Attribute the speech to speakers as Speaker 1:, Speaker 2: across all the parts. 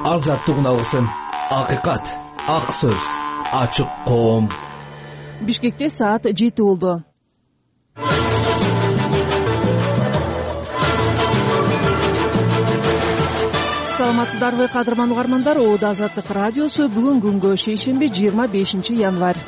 Speaker 1: азаттык үналысын. Акыйкат, ак сөз, ачык коом.
Speaker 2: Бишкекте саат 7 болду. Саламатсыздарбы кадырман угармандар, Оодо Азаттык радиосу бүгүн күнгө шейшемби 25 январь.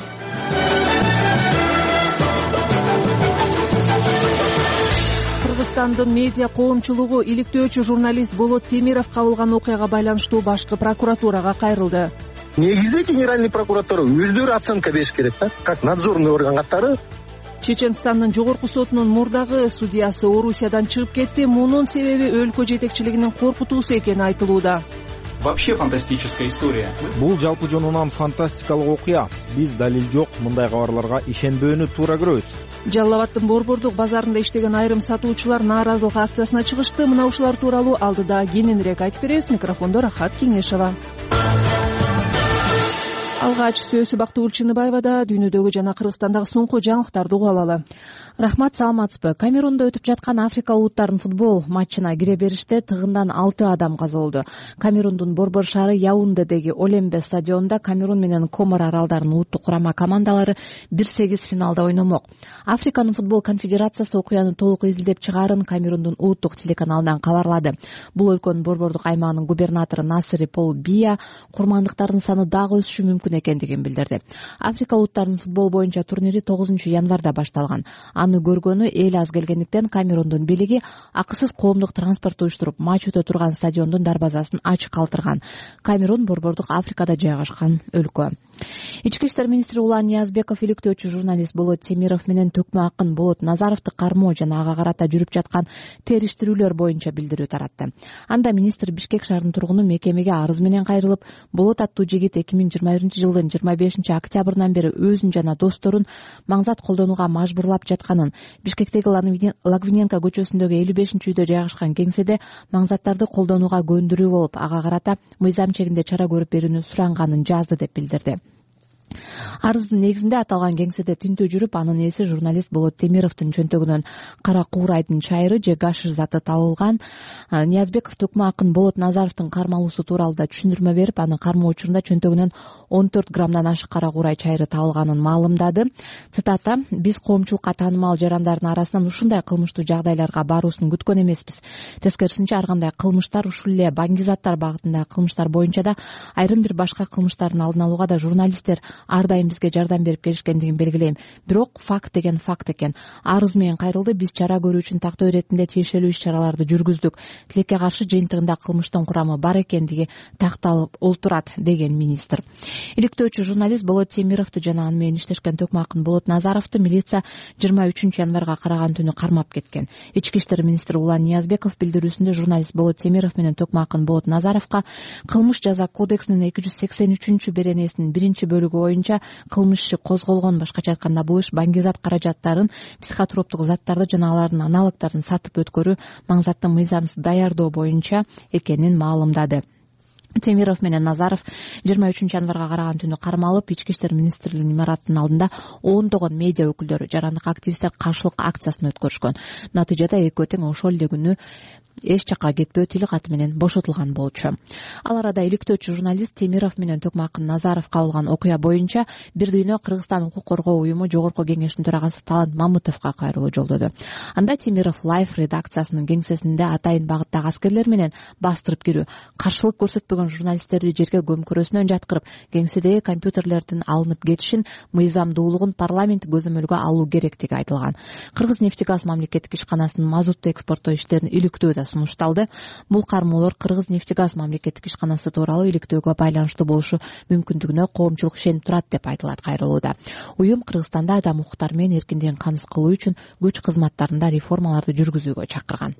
Speaker 2: Кыргызстандын медиа коомчулугу иликтөөчү журналист Болот Темиров кабылган окуяга байланыштуу башкы прокуратурага кайрылды.
Speaker 3: Негизи генеральный прокуратура өздөрү оценка бериш керек да, как надзорный орган катары.
Speaker 2: Чеченстандын жогорку сотунун мурдагы судьясы Орусиядан чыгып кетти. Мунун себеби өлкө жетекчилигинин коркутуусу экени айтылууда.
Speaker 4: Вообще фантастическая история.
Speaker 5: Бул жалпы жонунан фантастикалык окуя. Биз далил жок мындай кабарларга ишенбөөнү туура көрөбүз.
Speaker 2: Жалал Абаддын Борбордук базарында иштеген айрым сатуучулар нааразылык акциясына чыгышты. Мына ушулар тууралуу алдыда кененирээк айтып беребиз. Микрофондо Рахат Кеңешова. Алгач сөзү Бактыгүл Чыныбаевада. Дүйнөдөгү жана Кыргызстандагы соңку жаңылыктарды угуп алалы.
Speaker 6: Рахмат, саламатсызбы. Камерунда өтүп жаткан Африка улуттарынын футбол матчына кире бериште тыгындан 6 адам каза болду. Камерундун борбор шаары Яундедеги Олембе стадионунда Камерун менен Комор аралдарынын улуттук курама командалары 1-8 финалда ойномок. Африканын футбол конфедерациясы окуяны толук изилдеп чыгаарын Камерундун улуттук телеканалынан кабарлады. Бул өлкөнүн борбордук аймагынын губернатору Насери Пол Бия курмандыктардын саны дагы өсүшү мүмкүн экендигин билдирди. Африка улуттарынын футбол боюнча турнири 9 январда башталган. Аны көргөнү эл аз келгендиктен Камерундун бийлиги акысыз коомдук транспорт уюштуруп, матч өтө турган стадиондун дарбазасын ачык калтырган. Камерун борбордук Африкада жайгашкан өлкө. Ички иштер министри Улан Ниязбеков иликтөөчү журналист Болот Темиров менен төкмө акын Болот Назаровду кармоо жана ага карата жүрүп жаткан териштирүүлөр боюнча билдирүү таратты. Анда министр Бишкек шаарынын тургуну мекемеге арыз менен кайрылып, Болот аттуу жигит 2021-жылдын 25 октябрынан бери өзүн жана досторун маңзат колдонууга мажбурлап жатканын, Бишкектеги Лагвиненко көчөсүндөгү 55-үйдө жайгашкан кеңседе маңзаттарды колдонууга көндүрүү болуп, ага карата мыйзам чегинде чара көрүп берүүнү суранганын жазды деп билдирди. Арыздын негизинде аталган кеңседе тинтүү жүрүп, анын ээси журналист Болот Темировдун чөнтөгүнөн кара куурайдын чайры же гашиш заты табылган. Ниязбеков төкмө акын Болот Назаровдун кармалуусу тууралуу да түшүндүрмө берип, анын кармоо учурунда чөнтөгүнөн 14 граммдан ашык кара куурай чайры табылганын маалымдады. Цитата: "Биз коомчулукка таанымал жарандардын арасынан ушундай кылмыштуу жагдайларга баруусун күткөн эмеспиз. Тескерисинче ар кандай кылмыштар, ушул эле баңгизаттар багытындагы кылмыштар боюнча да айрым бир башка кылмыштардын алдын алууга да журналисттер ар дайым бизге жардам берип келишкендигин белгилейм. Бирок факт деген факт экен. Арыз менен кайрылды. Биз чара көрүү үчүн тактоо иретинде тиешелүү иш-чараларды жүргүздүк. Тилекке каршы жыйынтыгында кылмыштын курамы бар экендиги такталып олтурат", деген министр. Иликтөөчү журналист Болот Темировду жана аны менен иштешкен төкмө акын Болот Назаровду милиция 23 январга караган түнү кармап кеткен. Ички иштер министри Улан Ниязбеков билдирүүсүндө журналист Болот Темиров менен төкмө акын Болот Назаровго кылмыш жаза кодексинин 283 беренесинин 1-бөлүгү боюнча кылмыш иши козголгон. Башкача айтканда, бул иш баңгизат каражаттарын, психотроптук заттарды жана алардын аналогдорун сатып өткөрүү, маңзаттын мыйзамсыз даярдоо боюнча экенин маалымдады. Темиров менен Назаров 23 январга караган түнү кармалып, ички иштер министрлигинин имаратынын алдында ондогон медиа өкүлдөрү, жарандык активисттер каршылык акциясын өткөрүшкөн. Натыйжада экөө тең ошол эле күнү эч жакка кетпөө тили каты менен бошотулган болчу. Ал арада иликтөөчү журналист Темиров менен төкмө акын Назаров кабылган окуя боюнча бир дүйнө Кыргызстан укук коргоо уюму жогорку кеңешинин төрагасы Талант Мамытовго кайрылуу жолдоду. Анда Темиров Лайф редакциясынын кеңсесинде атайын багыттагы аскерлер менен бастырып кирүү, каршылык көрсөтпөгөн журналисттерди жерге көмкөрөсүнөн жаткырып, кеңседеги компьютерлердин алынып кетишин, мыйзамдуулугун парламент көзөмөлгө алуу керектиги айтылган. Кыргыз-нефтегаз мамлекеттик ишканасынын мазутту экспорттоо иштерин иликтөө сунушталды. Бул кармоолор Кыргыз-нефтегаз мамлекеттик ишканасы тууралуу иликтөөгө байланыштуу болушу мүмкүндүгүнө коомчулук ишенип турат деп айтылат кайрылууда. Уюм Кыргызстанда адам укуктары менен эркиндигин камсыз кылуу үчүн күч кызматтарында реформаларды жүргүзүүгө чакырган.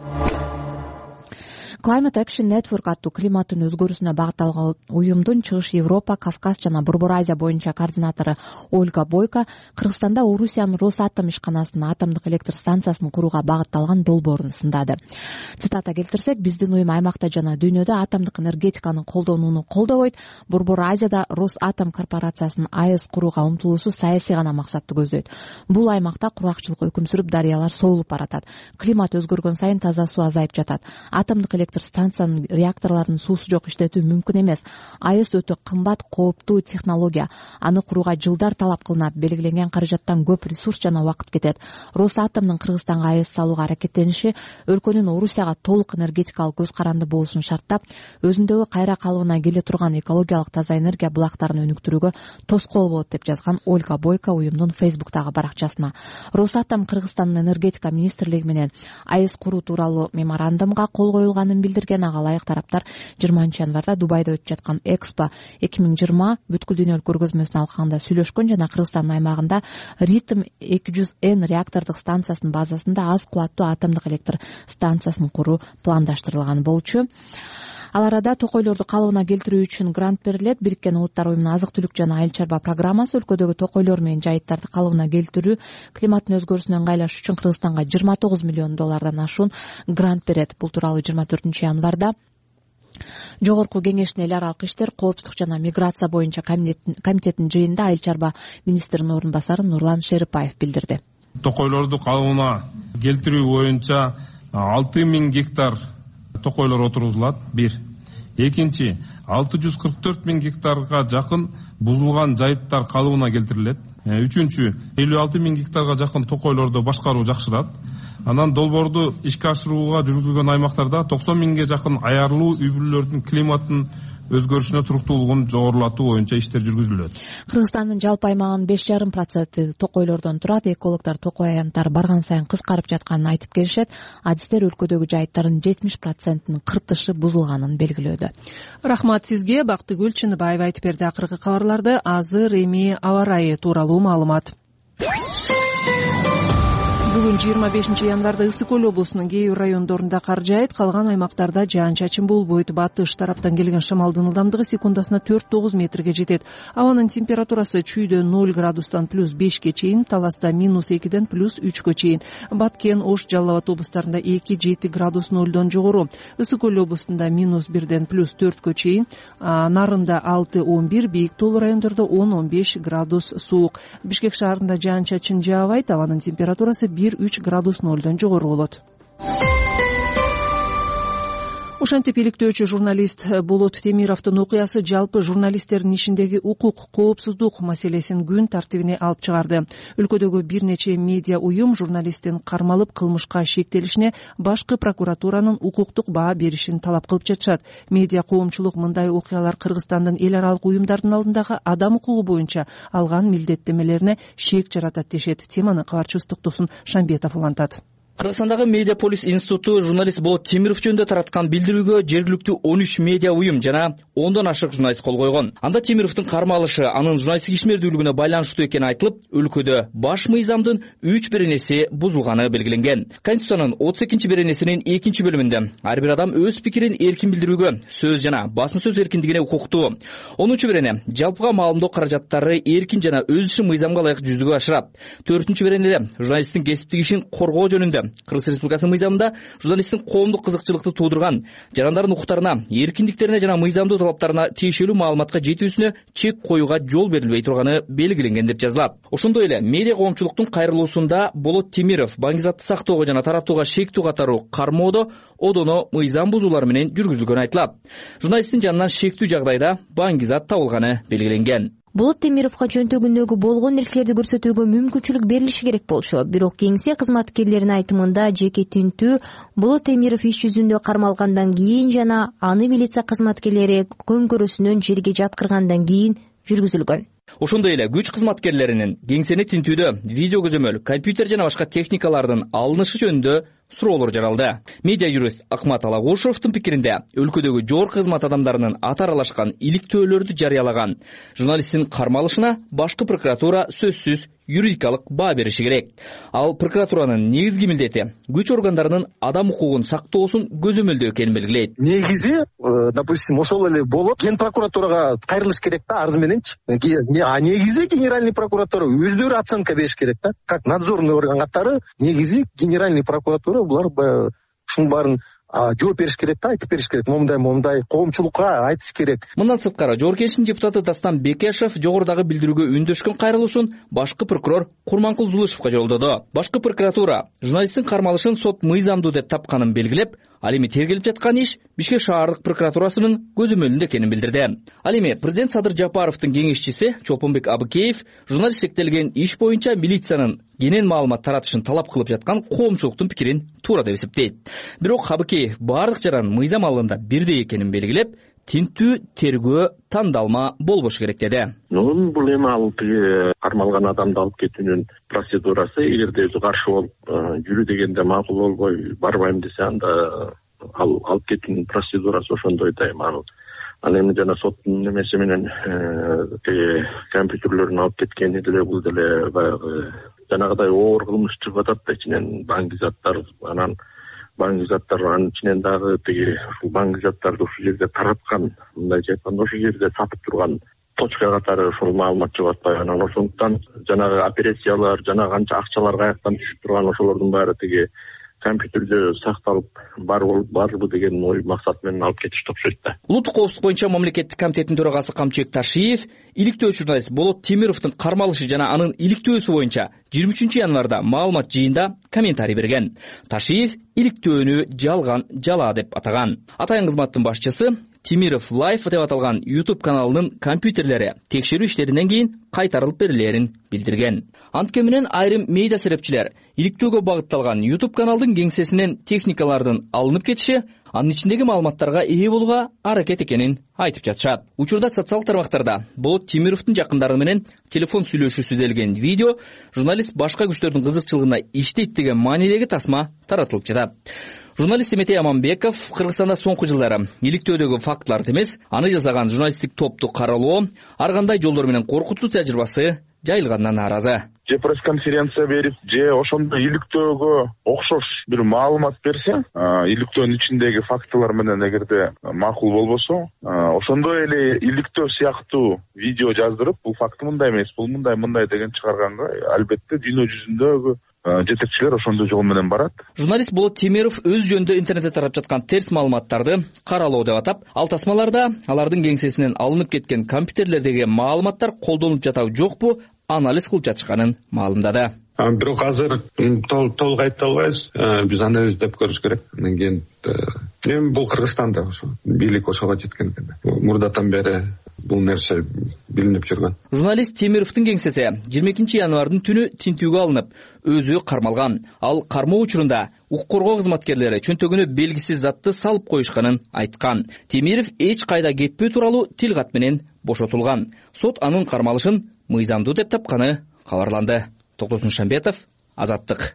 Speaker 6: Climate Action Network аттуу климаттын өзгөрүүсүнө багытталган уюмдун Чыгыш Европа, Кавказ жана Борбор Азия боюнча координатору Ольга Бойко Кыргызстанда Орусиянын Росатом ишканасынын атомдук электр станциясын курууга багытталган долбоорун сындады. Цитата келтирсек, биздин уюм аймакта жана дүйнөдө атомдук энергетиканын колдонууну колдобойт. Борбор Азияда Росатом корпорациясынын АЭС курууга умтулуусу саясий гана максатты көздөйт. Бул аймакта куракчылык өкүм сүрүп, дарыялар соолуп баратат. Климат өзгөргөн сайын таза суу азайып жатат. Атомдук электр станциянын реакторлорунун суусу жок иштетүү мүмкүн эмес. АЭС өтө кымбат, кооптуу технология. Аны курууга жылдар талап кылынат, белгиленген каражаттан көп ресурс жана убакыт кетет. Росатомдун Кыргызстанга АЭС салууга аракеттениши өлкөнүн Орусияга толук энергетикалык көз каранды болушун шарттап, өзүндөгү кайра калыбына келе турган экологиялык таза энергия булактарын өнүктүрүүгө тоскоол болот деп жазган Ольга Бойко уюмдун Фейсбуктагы баракчасына. Росатом Кыргызстандын энергетика министрлиги менен АЭС куруу тууралуу меморандумга кол коюлганын билдирген. Ага ылайык тараптар 20 январда Дубайда өтүп жаткан Экспо 2020 бүткүл дүйнөлүк көргөзмөсүнө алкаганда сүйлөшкөн жана Кыргызстандын аймагында Ритм 200N реактордук станциясынын базасында аз кубаттуу атомдук электр станциясын куруу пландаштырылган болчу. Ал арада токойлорду калыбына келтирүү үчүн грант берилет. Бириккен Улуттар уюмунун азык түлүк жана айыл чарба программасы өлкөдөгү токойлор менен жайыттарды калыбына келтирүү, климаттын өзгөрүүсүнө ыңгайлаш үчүн Кыргызстанга $29 миллион ашуун грант берет. Бул тууралуу 24 январда Жогорку кеңештин эл аралык иштер, коопсуздук жана миграция боюнча комитеттин жыйынында айыл чарба министринин орун басары Нурлан Шерипаев билдирди.
Speaker 7: Токойлорду калыбына келтирүү боюнча 6000 гектар токойлор отургузулат. Бир. Экинчи, 644 000 гектарга жакын бузулган жайыттар калыбына келтирилет. Үчүнчү, 56 000 гектарга жакын токойлорду башкаруу жакшырат. Анан долбоорду ишке ашырууга жүргүзүлгөн аймактарда 90 000ге жакын аярлуу үй бүлөлөрдүн климаттын өзгөрүшүнө туруктуулугун жогорулатуу боюнча иштер жүргүзүлөт.
Speaker 6: Кыргызстандын жалпы аймагынын 5,5% токойлордон турат. Экологдор токой аянттар барган сайын кыскарып жатканын айтып келишет. Адистер өлкөдөгү жайыттардын 70%-нин кыртышы бузулганын белгилөөдө.
Speaker 2: Рахмат сизге. Бактыгүл Чыныбаева айтып берди. Акыркы кабарларды азыр эми аба ырайы тууралуу маалымат. Бүгүн 25 январда Ысык Көл облусунун кээ бир райондорунда кар жаайт, калган аймактарда жаан-чачын болбойт. Батыш тараптан келген шамалдын ылдамдыгы секундасына 4-9 метрге жетет. Абанын температурасы чүйдө 0 градустан +5ке чейин, Таласта -2ден +3кө чейин. Баткен, Ош, Жалал Абад облустарында 2-7 градус 0дон жогору. Ысык Көл облусунда -1ден +4кө чейин, Нарында 6-11, Бийик Тоол райондордо 10-15 градус суук. Бишкек шаарында жаан-чачын жаабайт, абанын температурасы 1-3 градус 0дон жогору болот. Ошентип иликтөөчү журналист Болот Темировдун окуясы жалпы журналисттердин ишиндеги укук, коопсуздук маселесин күн тартибине алып чыгарды. Өлкөдөгү бир нече медиа уюм журналисттин кармалып кылмышка шектелишине башкы прокуратуранын укуктук баа беришин талап кылып жатышат. Медиа коомчулук мындай окуялар Кыргызстандын эл аралык уюмдардын алдындагы адам укугу боюнча алган милдеттемелерине шек жаратат дешет. Теманы кабарчыбыз Токтосун Шамбетов улантат.
Speaker 8: Кыргызстандагы Медиаполис институту журналист Болот Темиров жөнүндө тараткан билдирүүгө жергиликтүү 13 медиа уюм жана 10дон ашык журналист кол койгон. Анда Темировдун кармалышы анын журналисттик ишмердүүлүгүнө байланыштуу экени айтылып, өлкөдө баш мыйзамдын 3 беренеси бузулганы белгиленген. Конституциянын 32 беренесинин 2 бөлүмүндө ар бир адам өз пикирин эркин билдирүүгө, сөз жана басма сөз эркиндигине укуктуу. 10 берене жалпыга маалымдоо каражаттары эркин жана өз ишин мыйзамга ылайык жүзүгө ашырат. 4 беренеде журналисттин кесиптик ишин коргоо жөнүндө Кыргыз Республикасынын мыйзамында журналисттин коомдук кызыкчылыкты туудурган, жарандардын укуктарына, эркиндиктерине жана мыйзамдуу талаптарына тиешелүү маалыматка жетүүсүнө чек коюуга жол берилбей турганы белгиленген деп жазылат. Ошондой эле медиа коомчулуктун кайрылуусунда Болот Темиров баңгизатты сактоого жана таратууга шектүү катары кармоодо одоно мыйзам бузуулар менен жүргүзүлгөнү айтылат. Журналисттин жанынан шектүү жагдайда баңгизат табылганы белгиленген.
Speaker 9: Болот Темировго чөнтөгүндөгү болгон нерселерди көрсөтүүгө мүмкүнчүлүк берилиши керек болчу. Бирок кеңсе кызматкерлеринин айтымында жеке тинтүү Болот Темиров иш жүзүндө кармалгандан кийин жана аны милиция кызматкерлери көмкөрөсүнөн жерге жаткыргандан кийин жүргүзүлгөн.
Speaker 8: Ошондой эле күч кызматкерлеринин кеңсени тинтүүдө видео көзөмөл, компьютер жана башка техникалардын алынышы жөнүндө суроолор жаралды. Медиа юрист Акмат Алагошевдун пикиринде, өлкөдөгү жогорку кызмат адамдарынын аты аралашкан иликтөөлөрдү жарыялаган журналисттин кармалышына башкы прокуратура сөзсүз юридикалык баа бериши керек. Ал прокуратуранын негизги милдети күч органдарынын адам укугун сактоосун көзөмөлдөө экенин белгилейт.
Speaker 3: Негизи, допустим, ошол эле болот, ген прокуратурага кайрылыш керек да, арыз мененчи. А негизи генеральный прокуратура өздөрү оценка бериш керек да. Как надзорный орган катары негизи генеральный прокуратура булар ушунун баарын жооп бериш керек да, айтып бериш керек. Момундай коомчулукка айтыш керек.
Speaker 8: Мындан сырткары Жогорку Кеңештин депутаты Дастан Бекешев жогорудагы билдирүүгө үндөшкөн кайрылуусун башкы прокурор Курманкул Зулышевго жолдоду. Башкы прокуратура журналисттин кармалышын сот мыйзамдуу деп тапканын белгилеп, Ал эми тергелип жаткан иш Бишкек шаардык прокуратурасынын көзөмөлүндө экенин билдирди. Ал эми президент Садыр Жапаровдун кеңешчиси Чолпонбек Абыкеев журналисттиктелген иш боюнча милициянын кенен маалымат таратышын талап кылып жаткан коомчулуктун пикирин туура деп эсептейт. Бирок Абыкеев бардык жаранын мыйзам алдында бирдей экенин белгилеп, тинтүү тергөө тандалма болбошу керек деди.
Speaker 10: Бул эми ал кармалган адамды алып кетүүнүн процедурасы, эгерде өзү каршы болуп жүрүү дегенде макул болбой барбайм десе, анда ал алып кетүүнүн процедурасы ошондой да эми ал эми жана соттун немеси менен компьютерлерин алып кеткени деле бул деле баягы жанагыдай оор кылмыш чыгып атат да, ичинен баңгизаттар, анан баңгизаттар анын ичинен дагы ушул баңгизаттарды ушул жерде тараткан, мындайча айтканда ошол жерде сатып турган точка катары ушул маалымат чыгып атпайбы. Анан ошондуктан жанагы операциялар, жанагы канча акчалар каяктан түшүп турган ошолордун баары компьютерде сакталып барбы деген ой максат менен алып кетишти окшойт да.
Speaker 8: Улуттук коопсуздук боюнча мамлекеттик комитеттин төрагасы Камчыбек Ташиев иликтөөчү журналист Болот Темировдун кармалышы жана анын иликтөөсү боюнча 23 январда маалымат жыйында комментарий берген. Ташиев иликтөөнү жалган жала деп атаган. Атайын кызматтын башчысы Темиров Лайф деп аталган YouTube каналынын компьютерлери текшерүү иштеринен кийин кайтарылып берилерин билдирген. Анткени менен айрым медиа серепчилер иликтөөгө багытталган YouTube каналдын кеңсесинен техникалардын алынып кетиши, анын ичиндеги маалыматтарга ээ болууга аракет экенин айтып жатышат. Учурда социалдык тармактарда Болот Темировдун жакындары менен телефон сүйлөшүүсү делген видео, журналист башка күчтөрдүн кызыкчылыгына иштейт деген маанидеги тасма таратылып жатат. Журналист Эметей Аманбеков Кыргызстанда соңку жылдары иликтөөдөгү фактыларды эмес, аны жасаган журналисттик топту каралоо, ар кандай жолдор менен коркутуу тажрыйбасы жайылганынан нааразы.
Speaker 11: Же пресс-конференция берип, же ошондой иликтөөгө окшош бир маалымат берсе, иликтөөнүн ичиндеги фактылар менен эгерде макул болбосо, ошондой эле иликтөө сыяктуу видео жаздырып, бул факты мындай эмес, бул мындай деген чыгарганга албетте дүйнө жүзүндөгү жетекчилер ошондой жол менен барат.
Speaker 8: Журналист Болот Темиров өз жөнүндө интернетте тарап жаткан терс маалыматтарды каралоо деп атап, ал тасмаларда алардын кеңсесинен алынып кеткен компьютерлердеги маалыматтар колдонулуп жатабы жокпу анализ кылып жатышканын маалымдады.
Speaker 12: Бирок азыр толук айта албайбыз, биз анализдеп көрүш керек. Анан кийин эми бул Кыргызстанда ошо бийлик ошого жеткен экен. Мурдатан бери бул нерсе билинип жүргөн.
Speaker 8: Журналист Темировдун кеңсеси 22 январдын түнү тинтүүгө алынып, өзү кармалган. Ал кармоо учурунда укук коргоо кызматкерлери чөнтөгүнө белгисиз затты салып коюшканын айткан. Темиров эч кайда кетпөө тууралуу тил кат менен бошотулган. Сот анын кармалышын мыйзамдуу деп тапканы кабарланды. Токтосун Шамбетов, Азаттык.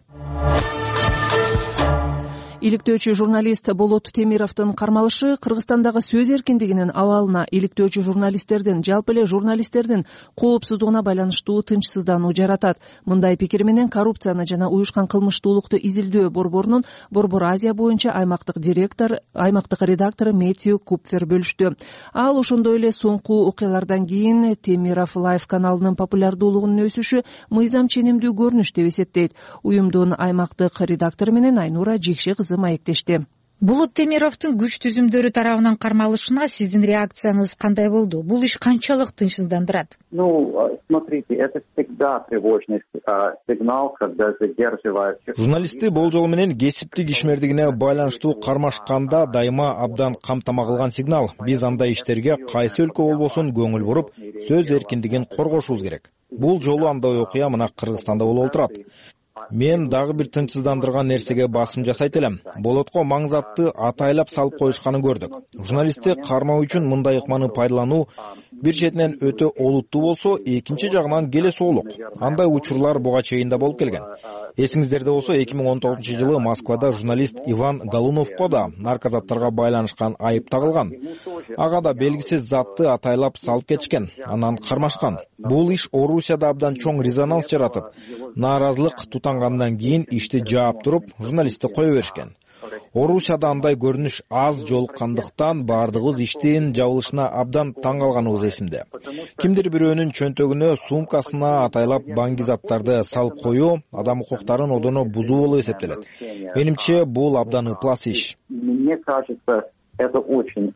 Speaker 2: Иликтөөчү журналист Болот Темировдун кармалышы Кыргызстандагы сөз эркиндигинин абалына, иликтөөчү журналисттердин, жалпы эле журналисттердин коопсуздугуна байланыштуу тынчсыздануу жаратат. Мындай пикир менен коррупцияны жана уюшкан кылмыштуулукту изилдөө борборунун Борбор Азия боюнча аймактык редактору Мэтью Купфер бөлүштү. Ал ошондой эле соңку окуялардан кийин Темиров Лайф каналынын популярдуулугунун өсүшү мыйзам ченемдүү көрүнүш деп эсептейт. Уюмдун аймактык редактору менен Айнура Жекше кызы маектешти.
Speaker 13: Болот Темировдун күч түзүмдөрү тарабынан кармалышына сиздин реакцияңыз кандай болду? Бул иш канчалык тынчсыздандырат?
Speaker 14: Смотрите, это всегда тревожный сигнал, когда задерживают.
Speaker 5: Журналистти болжол менен кесиптик ишмердигине байланыштуу кармашканда дайыма абдан камтама кылган сигнал. Биз андай иштерге кайсы өлкө болбосун көңүл буруп, сөз эркиндигин коргошубуз керек. Бул жолу андай окуя мына Кыргызстанда болуп отурат. Мен дагы бир тынчсыздандырган нерсеге басым жасайт элем. Болотко маңзатты атайлап салып коюшканын көрдүк. Журналистти кармоо үчүн мындай ыкманы пайдалануу бир четинен өтө олуттуу болсо, экинчи жагынан келе соолук. Андай учурлар буга чейин да болуп келген. Эсиңиздерде болсо 2019 жылы Москвада журналист Иван Голуновко да наркозаттарга байланышкан айып тагылган. Ага да белгисиз затты атайлап салып кетишкен, анан кармашкан. Бул иш Орусияда абдан чоң резонанс жаратып, нааразылык тутангандан кийин ишти жаап туруп, журналистти кое беришкен. Орусияда андай көрүнүш аз жолуккандыктан бардыгыбыз иштин жабылышына абдан таң калганыбыз эсимде. Кимдир бирөөнүн чөнтөгүнө, сумкасына атайлап баңгизаттарды салып коюу адам укуктарын одоно бузуу болуп эсептелет. Менимче бул абдан ыплас иш.
Speaker 14: Мне кажется, это очень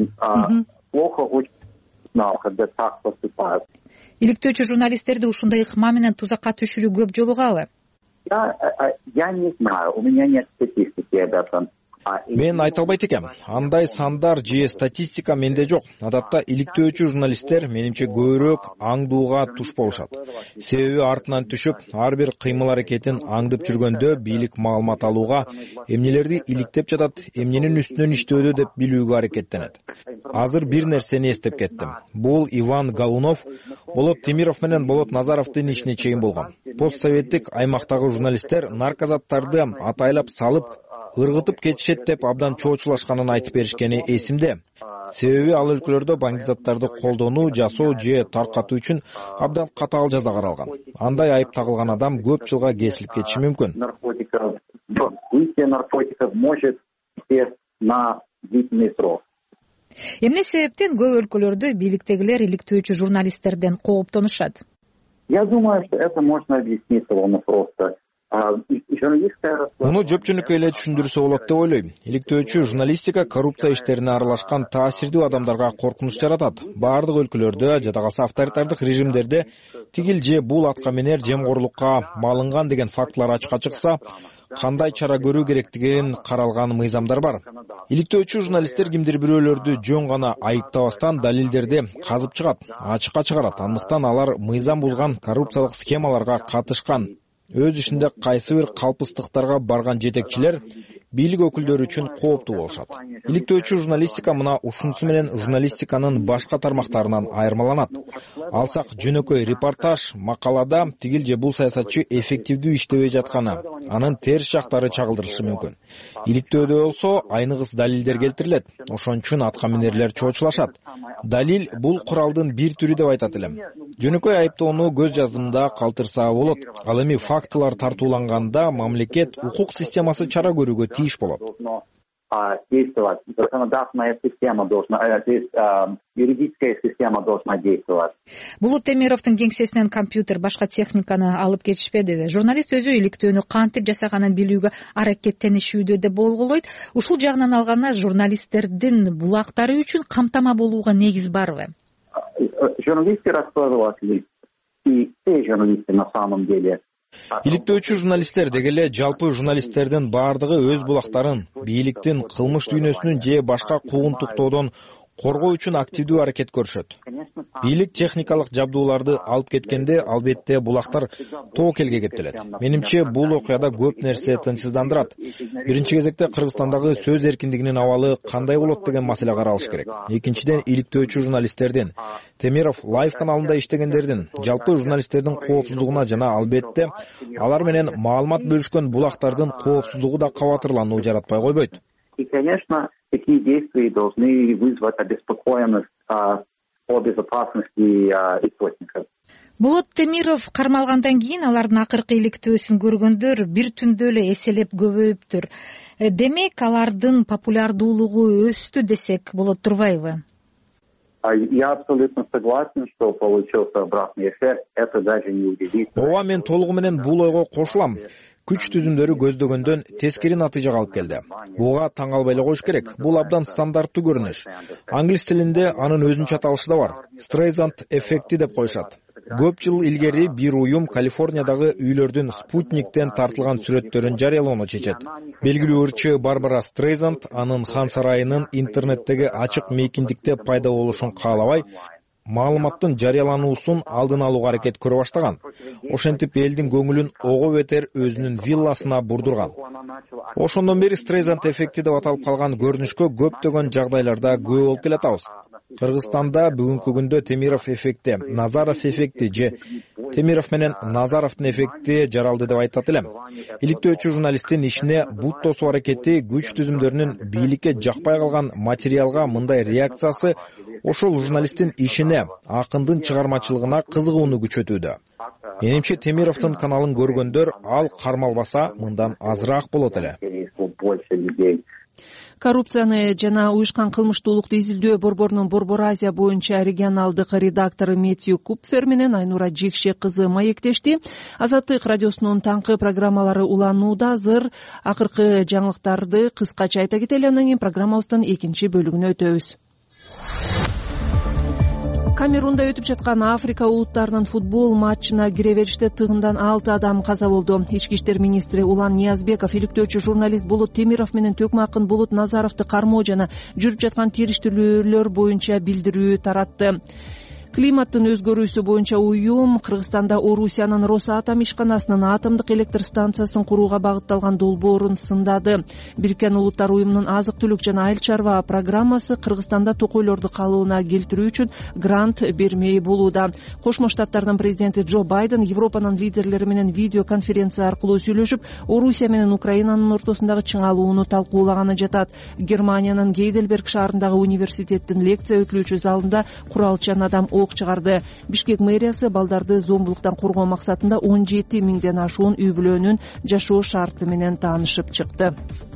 Speaker 14: плохо, очень плохо, когда так поступают.
Speaker 13: Иликтөөчү журналисттерди ушундай ыкма менен тузакка түшүрүү көп жолугабы?
Speaker 14: Я не знаю, у меня нет статистики об этом.
Speaker 5: Мен айта албайт экем. Андай сандар же статистика менде жок. Адатта иликтөөчү журналисттер менимче көбүрөөк аңдууга туш болушат. Себеби артынан түшүп, ар бир кыймыл аракетин аңдып жүргөндө бийлик маалымат алууга, эмнелерди иликтеп жатат, эмненин үстүнөн иштөөдө деп билүүгө аракеттенет. Азыр бир нерсени эстеп кеттим. Бул Иван Галунов, Болот Темиров менен Болот Назаровдун ишине чейин болгон. Постсоветтик аймактагы журналисттер наркозаттарды атайлап салып, ыргытып кетишет деп абдан чоочулашканын айтып беришкени эсимде. Себеби ал өлкөлөрдө баңгизаттарды колдонуу, жасоо же таркатуу үчүн абдан катаал жаза каралган. Андай айып тагылган адам көп жылга кесилип кетиши мүмкүн.
Speaker 13: Эмне себептен көп өлкөлөрдө бийликтегилер иликтөөчү журналисттерден кооптонушат?
Speaker 14: Я думаю, что это можно объяснить довольно просто.
Speaker 5: Муну жөпчөнүккө эле түшүндүрсө болот деп ойлойм. Иликтөөчү журналистика коррупция иштерине аралашкан таасирдүү адамдарга коркунуч жаратат. Баардык өлкөлөрдө, жада калса авторитардык режимдерде тигил же бул атка минер жемкорлукка малынган деген фактылар ачыкка чыкса, кандай чара көрүү керектигин каралган мыйзамдар бар. Иликтөөчү журналисттер кимдир бирөөлөрдү жөн гана айыптабастан далилдерди казып чыгат, ачыкка чыгарат. Андыктан алар мыйзам бузган коррупциялык схемаларга катышкан. Өз ишинде кайсы бир калпыстыктарга барган жетекчилер бийлик өкүлдөрү үчүн кооптуу болушат. Иликтөөчү журналистика мына ушунусу менен журналистиканын башка тармактарынан айырмаланат. Алсак жөнөкөй репортаж, макалада тигил же бул саясатчы эффективдүү иштебей жатканы, анын терс жактары чагылдырылышы мүмкүн. Иликтөөдө болсо айныгыс далилдер келтирилет. Ошон үчүн атка минерлер чоочулашат. Далил бул куралдын бир түрү деп айтат элем. Жөнөкөй айыптоону көз жаздымда калтырса болот. Ал эми фактылар тартууланганда мамлекет, укук системасы чара көрүүгө тийиш болот.
Speaker 14: Действовать. Законодательная система должна, юридическая система должна действовать.
Speaker 13: Болот Темировдун кеңсесинен компьютер, башка техниканы алып кетишпедиби? Журналист өзү иликтөөнү кантип жасаганын билүүгө аракеттенишүүдө деп болгулойт. Ушул жагынан алганда журналисттердин булактары үчүн камтама болууга негиз барбы?
Speaker 14: Журналисты раскладыватели и все журналисты на самом деле.
Speaker 5: Иликтөөчү журналисттер деги эле жалпы журналисттердин баардыгы өз булактарын бийликтин кылмыш дүйнөсүнүн же башка куугунтуктоодон коргоо үчүн активдүү аракет көрүшөт. Бийлик техникалык жабдууларды алып кеткенде албетте булактар тоокелге кептелет. Менимче бул окуяда көп нерсе тынчсыздандырат. Биринчи кезекте Кыргызстандагы сөз эркиндигинин абалы кандай болот деген маселе каралыш керек. Экинчиден, иликтөөчү журналисттердин, Темиров Лайв каналында иштегендердин, жалпы журналисттердин коопсуздугуна жана албетте алар менен маалымат бөлүшкөн булактардын коопсуздугу да кабатырлануу жаратпай койбойт.
Speaker 14: И, конечно, такие действия должны вызвать обеспокоенность о безопасности источников.
Speaker 13: Болот Темиров кармалгандан кийин алардын акыркы иликтөөсүн көргөндөр бир түндө эле эселеп көбөйүптүр. Демек, алардын популярдуулугу өстү десек болот турбайбы?
Speaker 14: Я абсолютно согласен, что получился обратный эффект. Это даже не удивительно.
Speaker 5: Ооба, мен толугу менен бул ойго кошулам. Күч түзүмдөрү көздөгөндөн тескери натыйжага алып келди. Буга таң албай эле коюш керек. Бул абдан стандарттуу көрүнүш. Англис тилинде анын өзүнчө аталышы да бар. Streisand эффекти деп коюшат. Көп жыл илгери бир уюм Калифорниядагы үйлөрдүн спутниктен тартылган сүрөттөрүн жарыялоону чечет. Белгилүү ырчы Барбара Стрейзанд анын хан сарайынын интернеттеги ачык мейкиндикте пайда болушун каалабай, маалыматтын жарыялануусун алдын алууга аракет көрө баштаган. Ошентип элдин көңүлүн ого бетер өзүнүн вилласына бурдурган. Ошондон бери Стрейзанд эффекти деп аталып калган көрүнүшкө көптөгөн жагдайларда күбө болуп келатабыз. Кыргызстанда бүгүнкү күндө Темиров эффекти, Назаров эффекти же Темиров менен Назаровдун эффекти жаралды деп айтат элем. Иликтөөчү журналисттин ишине бут тосуу аракети, күч түзүмдөрүнүн бийликке жакпай калган материалга мындай реакциясы ошол журналисттин ишине, акындын чыгармачылыгына кызыгууну күчөтүүдө. Менимче Темировдун каналын көргөндөр ал кармалбаса мындан азыраак болот эле.
Speaker 2: Коррупцияны жана уюшкан кылмыштуулукту изилдөө борборунун Борбор Азия боюнча регионалдык редактору Метью Купфер менен Айнура Жекше кызы маектешти. Азаттык радиосунун таңкы программалары уланууда. Азыр акыркы жаңылыктарды кыскача айта кетели, анан кийин программабыздын экинчи бөлүгүнө өтөбүз. Камерунда өтүп жаткан Африка улуттарынын футбол матчына кире бериште тыгындан 6 адам каза болду. Ички иштер министри Улан Ниязбеков иликтөөчү журналист Болот Темиров менен Төкмакын Болот Назаровду кармоо жана жүрүп жаткан териштирүүлөр боюнча билдирүү таратты. Климаттын өзгөрүүсү боюнча уюм Кыргызстанда Орусиянын Росатом ишканасынын атомдук электр станциясын курууга багытталган долбоорун сындады. Бириккен Улуттар уюмунун азык-түлүк жана айыл чарба программасы Кыргызстанда токойлорду калыбына келтирүү үчүн грант бермей болууда. Кошмо Штаттардын президенти Джо Байден Европанын лидерлери менен видео конференция аркылуу сүйлөшүп, Орусия менен Украинанын ортосундагы чыңалууну талкуулаганы жатат. Германиянын Гейдельберг шаарындагы университеттин лекция өтүлүүчү залында куралчан адам чыгарды. Бишкек мэриясы балдарды зомбулуктан коргоо максатында 17 миңден ашуун үй-бүлөнүн жашоо шарты менен таанышып чыкты.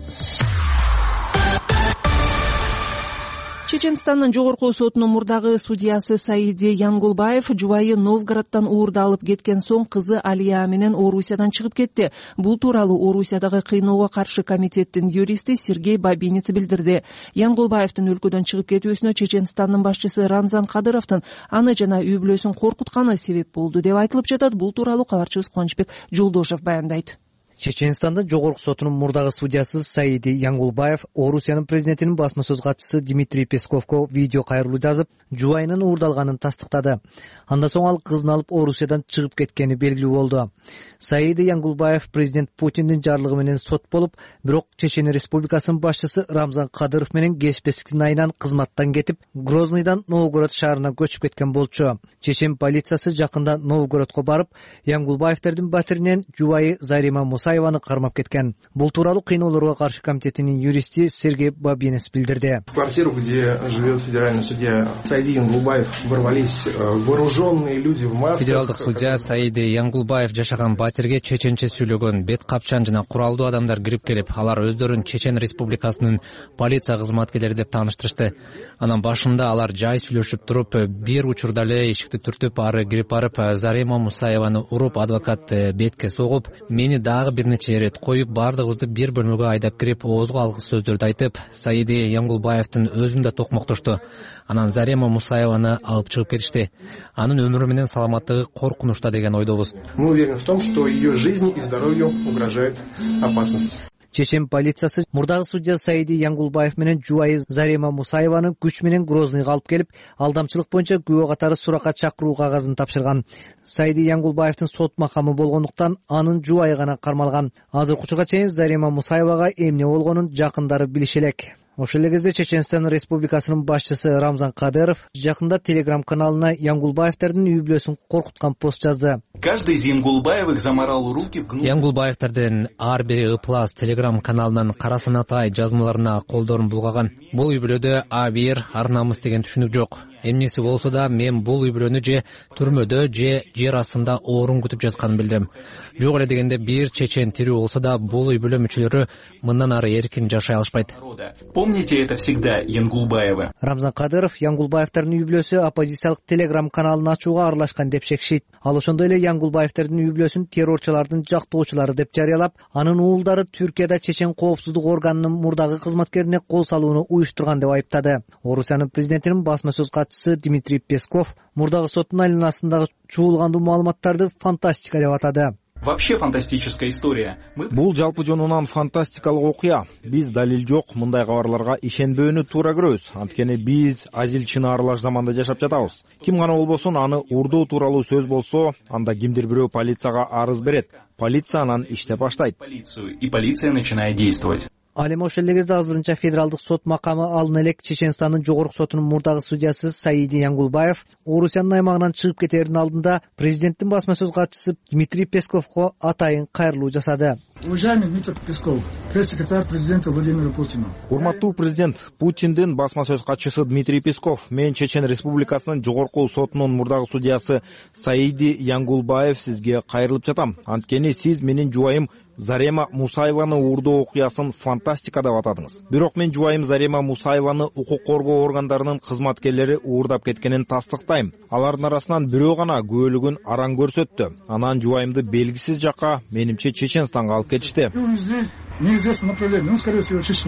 Speaker 2: Чеченстандын жогорку сотунун мурдагы судьясы Саиди Янгулбаев жубайы Новгороддон уурда алып кеткен соң кызы Алия менен Орусиядан чыгып кетти. Бул тууралуу Орусиядагы кыйноого каршы комитеттин юристи Сергей Бабинец билдирди. Янгулбаевдин өлкөдөн чыгып кетүүсүнө Чеченстандын башчысы Рамзан Кадыровдун аны жана үй-бүлөсүн коркутканы себеп болду деп айтылып жатат. Бул тууралуу кабарчыбыз Кончбек Жолдошев баяндайт.
Speaker 15: Чеченстандын жогорку сотунун мурдагы судьясы Саиди Янгулбаев Орусиянын президентинин басма сөз катчысы Дмитрий Песковго видео кайрылуу жазып, жубайынын уурдалганын тастыктады. Андан соң ал кызын алып Орусиядан чыгып кеткени белгилүү болду. Саиди Янгулбаев президент Путиндин жарлыгы менен сот болуп, бирок Чечен Республикасынын башчысы Рамзан Кадыров менен кесиптештиктин айынан кызматтан кетип, Грозныйдан Новгород шаарына көчүп кеткен болчу. Чечен полициясы жакында Новгородко барып, Янгулбаевтердин батиринен жубайы Зарима Мусаеваны кармап кеткен. Бул тууралуу кыйноолорго каршы комитетинин юристи Сергей Бабинец билдирди.
Speaker 16: В квартиру, где живет федеральный судья Саиди Янгулбаев, ворвались вооруженные люди в масках.
Speaker 17: Федералдык судья Саиди Янгулбаев жашаган батирге чеченче сүйлөгөн бет капчан жана куралдуу адамдар кирип келип, алар өздөрүн Чечен Республикасынын полиция кызматкерлери деп тааныштырышты. Анан башында алар жай сүйлөшүп туруп, бир учурда эле эшикти түртүп, ары кирип барып, Зарима Мусаеваны уруп, адвокат бетке согуп, мени дагы бир нече ирет коюп, бардыгыбызды бир бөлмөгө айдап кирип, оозго алгыс сөздөрдү айтып, Саиди Янгулбаевдин өзүн да токмоктошту. Анан Зарима Мусаеваны алып чыгып кетишти. Анын өмүрү менен саламаттыгы коркунучта деген ойдобуз.
Speaker 16: Мы уверены в том, что ее жизни и здоровью угрожает опасность.
Speaker 15: Чечен полициясы мурдагы судья Саиди Янгулбаев менен жубайы Зарима Мусаеваны күч менен Грозныйга алып келип, алдамчылык боюнча күбө катары суракка чакыруу кагазын тапшырган. Саиди Янгулбаевдин сот макамы болгондуктан анын жубайы гана кармалган. Азыркы учурга чейин Зарима Мусаевага эмне болгонун жакындары билиши элек. Ошол эле кезде Чеченстан Республикасынын башчысы Рамзан Кадыров жакында Телеграм каналына Янгулбаевтердин үй-бүлөсүн коркуткан пост жазды.
Speaker 4: Каждый из Янгулбаевых заморал руки в гнусный...
Speaker 17: Янгулбаевтердин ар бири ыплас Телеграм каналынан карасанатай жазмаларына колдорун булгаган. Бул үй-бүлөдө А1 ар намыс деген түшүнүк жок. Эмнеси болсо да мен бул үй-бүлөнү же түрмөдө же жер астында орун күтүп жатканын билдирем. Жок эле дегенде бир чечен тирүү болсо да бул үй-бүлө мүчөлөрү мындан ары эркин жашай алышпайт.
Speaker 4: Помните это всегда, Янгулбаевы.
Speaker 15: Рамзан Кадыров Янгулбаевтердин үй-бүлөсү оппозициялык Телеграм каналын ачууга аралашкан деп шекишет. Ал ошондой эле Янгулбаевтердин үй-бүлөсүн террорчулардын жактоочулары деп жарыялап, анын уулдары Түркияда Чечен коопсуздук органынын мурдагы кызматкерине кол салууну уюштурган деп айыптады. Орусиянын президентинин басма сөз катчысы Дмитрий Песков мурдагы соттун айланасындагы чуулгандуу маалыматтарды фантастика деп атады.
Speaker 4: Вообще фантастическая история.
Speaker 5: Бул жалпы жонунан фантастикалык окуя. Биз далил жок мындай кабарларга ишенбөөнү туура көрөбүз. Анткени биз азилчини аралаш заманда жашап жатабыз. Ким гана болбосун аны урдоо тууралуу сөз болсо, анда кимдир бирөө полицияга арыз берет. Полиция анан иштеп баштайт.
Speaker 4: И полиция начинает действовать.
Speaker 15: Ал эми ошол эле кезде азырынча федералдык сот макамы алына элек Чеченстандын жогорку сотунун мурдагы судьясы Саиди Янгулбаев Орусиянын аймагынан чыгып кетеринин алдында президенттин басма сөз катчысы Дмитрий Песковго атайын кайрылуу жасады.
Speaker 18: Уважаемый Дмитрий Песков, пресс-секретарь президента Владимира Путина.
Speaker 5: Урматтуу президент, Путиндин басма сөз катчысы Дмитрий Песков, мен Чечен Республикасынын жогорку сотунун мурдагы судьясы Саиди Янгулбаев сизге кайрылып жатам. Анткени сиз менин жубайым Зарима Мусаеваны уурдоо окуясын фантастика деп атадыңыз. Бирок мен жубайым Зарима Мусаеваны укук коргоо органдарынын кызматкерлери уурдап кеткенин тастыктайм. Алардын арасынан бирөө гана күбөлүгүн араң көрсөттү. Анан жубайымды белгисиз жакка, менимче Чеченстанга алып кетишти.
Speaker 18: Неизвестно направление, скорее всего, Чечню.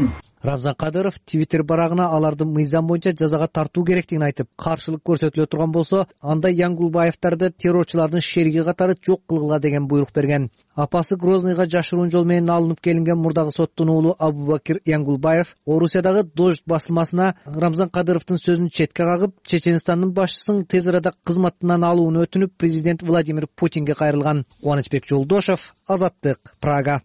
Speaker 15: Рамзан Кадыров Твиттер барагына аларды мыйзам боюнча жазага тартуу керектигин айтып, каршылык көрсөтүлө турган болсо, анда Янгулбаевдарды террорчулардын шериги катары жок кылгыла деген буйрук берген. Апасы Грозныйга жашыруун жол менен алынып келинген мурдагы соттун уулу Абубакир Янгулбаев Орусиядагы Дождь басылмасына Рамзан Кадыровдун сөзүн четке кагып, Чеченстандын башчысын тез арада кызматынан алууну өтүнүп, президент Владимир Путинге кайрылган. Кубанычбек Жолдошев, Азаттык, Прага.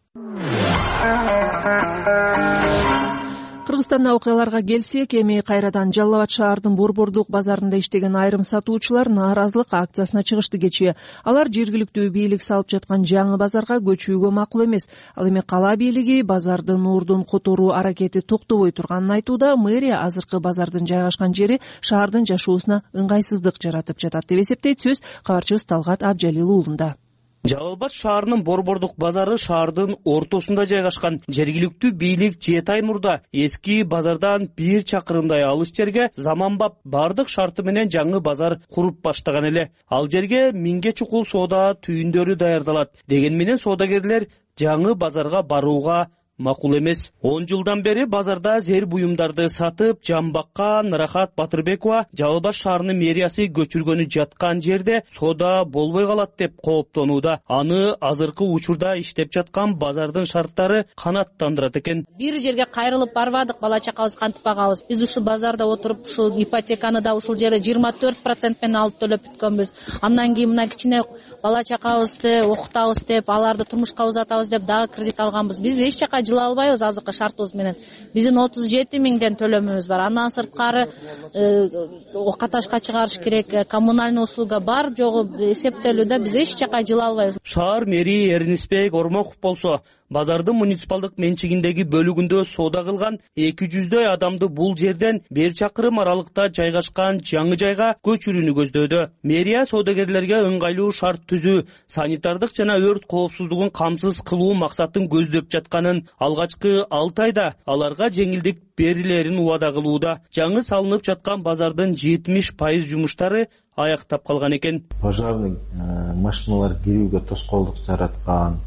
Speaker 2: Кыргызстанда окуяларга келсек, эми кайрадан Жалал Абад шаардын Борбордук базарында иштеген айрым сатуучулар нааразылык акциясына чыгышты кечээ. Алар жергиликтүү бийлик салып жаткан жаңы базарга көчүүгө макул эмес. Ал эми кала бийлиги базардын нуурдун которуу аракети токтобой турганын айтууда, мэрия азыркы базардын жайгашкан жери шаардын жашоосуна ыңгайсыздык жаратып жатат деп эсептейт. Сөз кабарчыбыз Талгат Абжалил уулунда.
Speaker 19: Жалал Абад шаарынын Борбордук базары шаардын ортосунда жайгашкан. Жергиликтүү бийлик 7 ай мурда эски базардан 1 чакырымдай алыс жерге заманбап бардык шарты менен жаңы базар куруп баштаган эле. Ал жерге 1000ге чукул соода түйүндөрү даярдалат. Деген менен соодагерлер жаңы базарга барууга макул эмес. 10 жылдан бери базарда зер буюмдарды сатып, жамбаккан Рахат Батырбекова Жалал Абад шаарынын мэриясы көчүргөнү жаткан жерде соода болбой калат деп кооптонууда. Аны азыркы учурда иштеп жаткан базардын шарттары канааттандырат экен.
Speaker 20: Бир жерге кайрылып барбадык, бала чакабыз кантип багабыз. Биз ушул базарда отуруп, ушул ипотеканы да ушул жерде 24% менен алып төлөп бүткөнбүз. Андан кийин мына кичине бала чакабызды окутабыз деп, аларды турмушка узатабыз деп дагы кредит алганбыз. Биз эч жака жыла албайбыз азыркы шартыбыз менен. Биздин 37 миңден төлөмүбүз бар. Андан сырткары каташка чыгарыш керек, коммунальный услуга бар жогу эсептелүүдө биз эч жака жыла албайбыз.
Speaker 19: Шаар мэри Эрнисбек Ормоков болсо, базардын муниципалдык менчигиндеги бөлүгүндө соода кылган 200дөй адамды бул жерден 1 чакырым аралыкта жайгашкан жаңы жайга көчүрүүнү көздөдү. Мэрия соодагерлерге ыңгайлуу шарт түзүү, санитардык жана өрт коопсуздугун камсыз кылуу максатын көздөп жатканын, алгачкы 6 айда аларга жеңилдик берилерин убада кылууда. Жаңы салынып жаткан базардын 70% жумуштары аяктап калган экен.
Speaker 21: Пожарный машиналар кирүүгө тоскоолдук жараткан,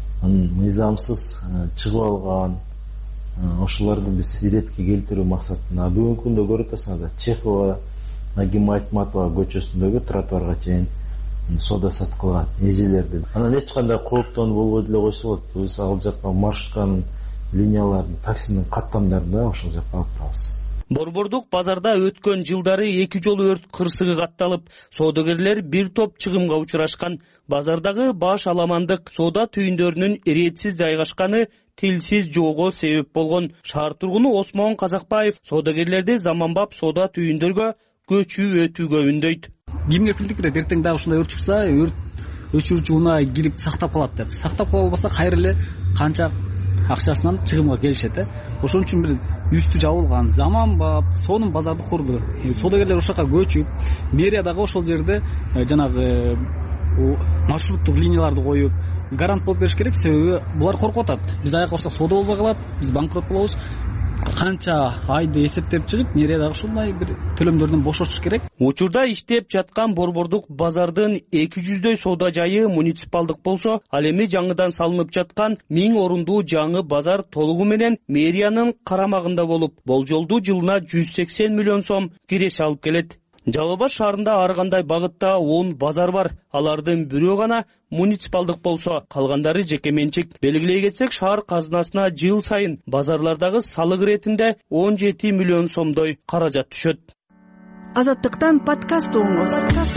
Speaker 21: мыйзамсыз чыгып алган, ошолорду биз иретке келтирүү максатында бүгүнкү күндө көрүп атасыңар, Чехова, Нагима Айтматова көчөсүндөгү тротуарга чейин соода саткылган эжелерди. Анан эч кандай кооптонуу болбой деле койсо болот. Биз ал жакка маршрутканын линияларын, таксинин каттамдарын да ошол жакка алып турабыз.
Speaker 19: Борбордук базарда өткөн жылдары 2 жолу өрт кырсыгы катталып, соодагерлер бир топ чыгымга учурашкан. Базардагы баш аламандык соода түйүндөрүнүн иретсиз жайгашканы тилсиз жоого себеп болгон. Шаар тургуну Осмон Казакбаев соодагерлерди заманбап соода түйүндөргө көчүү өтүүгө үндөйт.
Speaker 22: Кимге билдикпи, эртең дагы ушундай өрт чыкса, өрт өчүрүүчү унаа кирип сактап калат деп. Сактап кала албаса кайра эле канча акчасынан чыгымга келишет. Ошон үчүн бир үстү жабылган заманбап сонун базарды курду. Соодагерлер ошол жака көчүп, мэрия дагы ошол жерде жанагы маршруттук линияларды коюп, гарант болуп бериш керек. Себеби булар коркуп атат. Биз аяк барсак соода болбой калат, биз банкрот болобуз. Канча айды эсептеп чыгып, мэрия дагы ушундай бир төлөмдөрдөн бошотуш керек.
Speaker 19: Учурда иштеп жаткан Борбордук базардын 200дөй соода жайы муниципалдык болсо, ал эми жаңыдан салынып жаткан 1000 орундуу жаңы базар толугу менен мэриянын карамагында болуп, болжолдуу жылына 180 миллион сом киреше алып келет. Жалал Абад шаарында ар кандай багытта 10 базар бар. Алардын бирөө гана муниципалдык болсо, калгандары жеке менчик. Белгилей кетсек, шаар казынасына жыл сайын базарлардагы салык иретинде 17 миллион сомдой каражат түшөт.
Speaker 23: Азаттыктан подкаст угуңуз.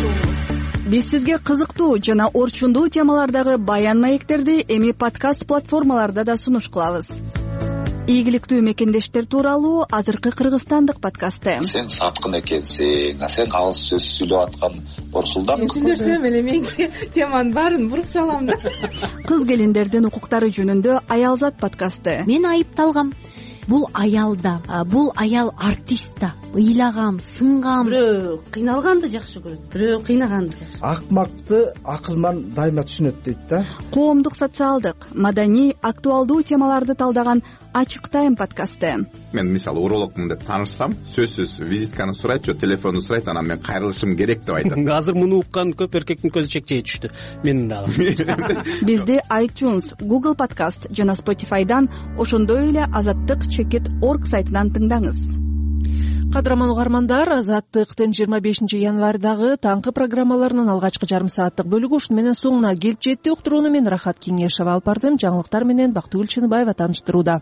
Speaker 23: Биз сизге кызыктуу жана орчундуу темалардагы баян маектерди эми подкаст платформаларда да сунуш кылабыз. Ийгиликтүү мекендештер тууралуу азыркы кыргызстандык подкасты.
Speaker 24: Сен саткын экенсиң, сен калыс сөз сүйлөп аткан Борсулдан.
Speaker 25: Сүйлөсөм эле мен теманын баарын буруп салам да.
Speaker 23: Кыз келиндердин укуктары жөнүндө Аялзат подкасты.
Speaker 9: Мен айыпталгам. Бул аялда, бул аял артист да. Ыйлагам, сынгам.
Speaker 25: Бирөө кыйналганды жакшы көрөт, бирөө кыйнаганды жакшы.
Speaker 26: Акмакты акылман дайыма түшүнөт дейт да.
Speaker 23: Коомдук, социалдык, маданий, актуалдуу темаларды талдаган Ачык Тайм подкасты.
Speaker 27: Мен мисалы урологмун деп таанышсам, сөзсүз визитканы сурайт, же телефонду сурайт, анан мен кайрылышым керек деп айтам.
Speaker 28: Азыр муну уккан көп эркектин көзү чекчей түштү. Менин дагы.
Speaker 23: Бизди iTunes, Google Podcast жана Spotify'дан ошондой эле Азаттык cheket.org сайтынан тыңдаңыз.
Speaker 2: Кадырман угармандар, Азаттыктын 25 январдагы таңкы программаларынын алгачкы жарым сааттык бөлүгү ушуну менен соңуна келип жетти. Уктурууну мен Рахат Кеңешева алып бардым. Жаңылыктар менен Бактыгүл Чыныбаева тааныштырууда.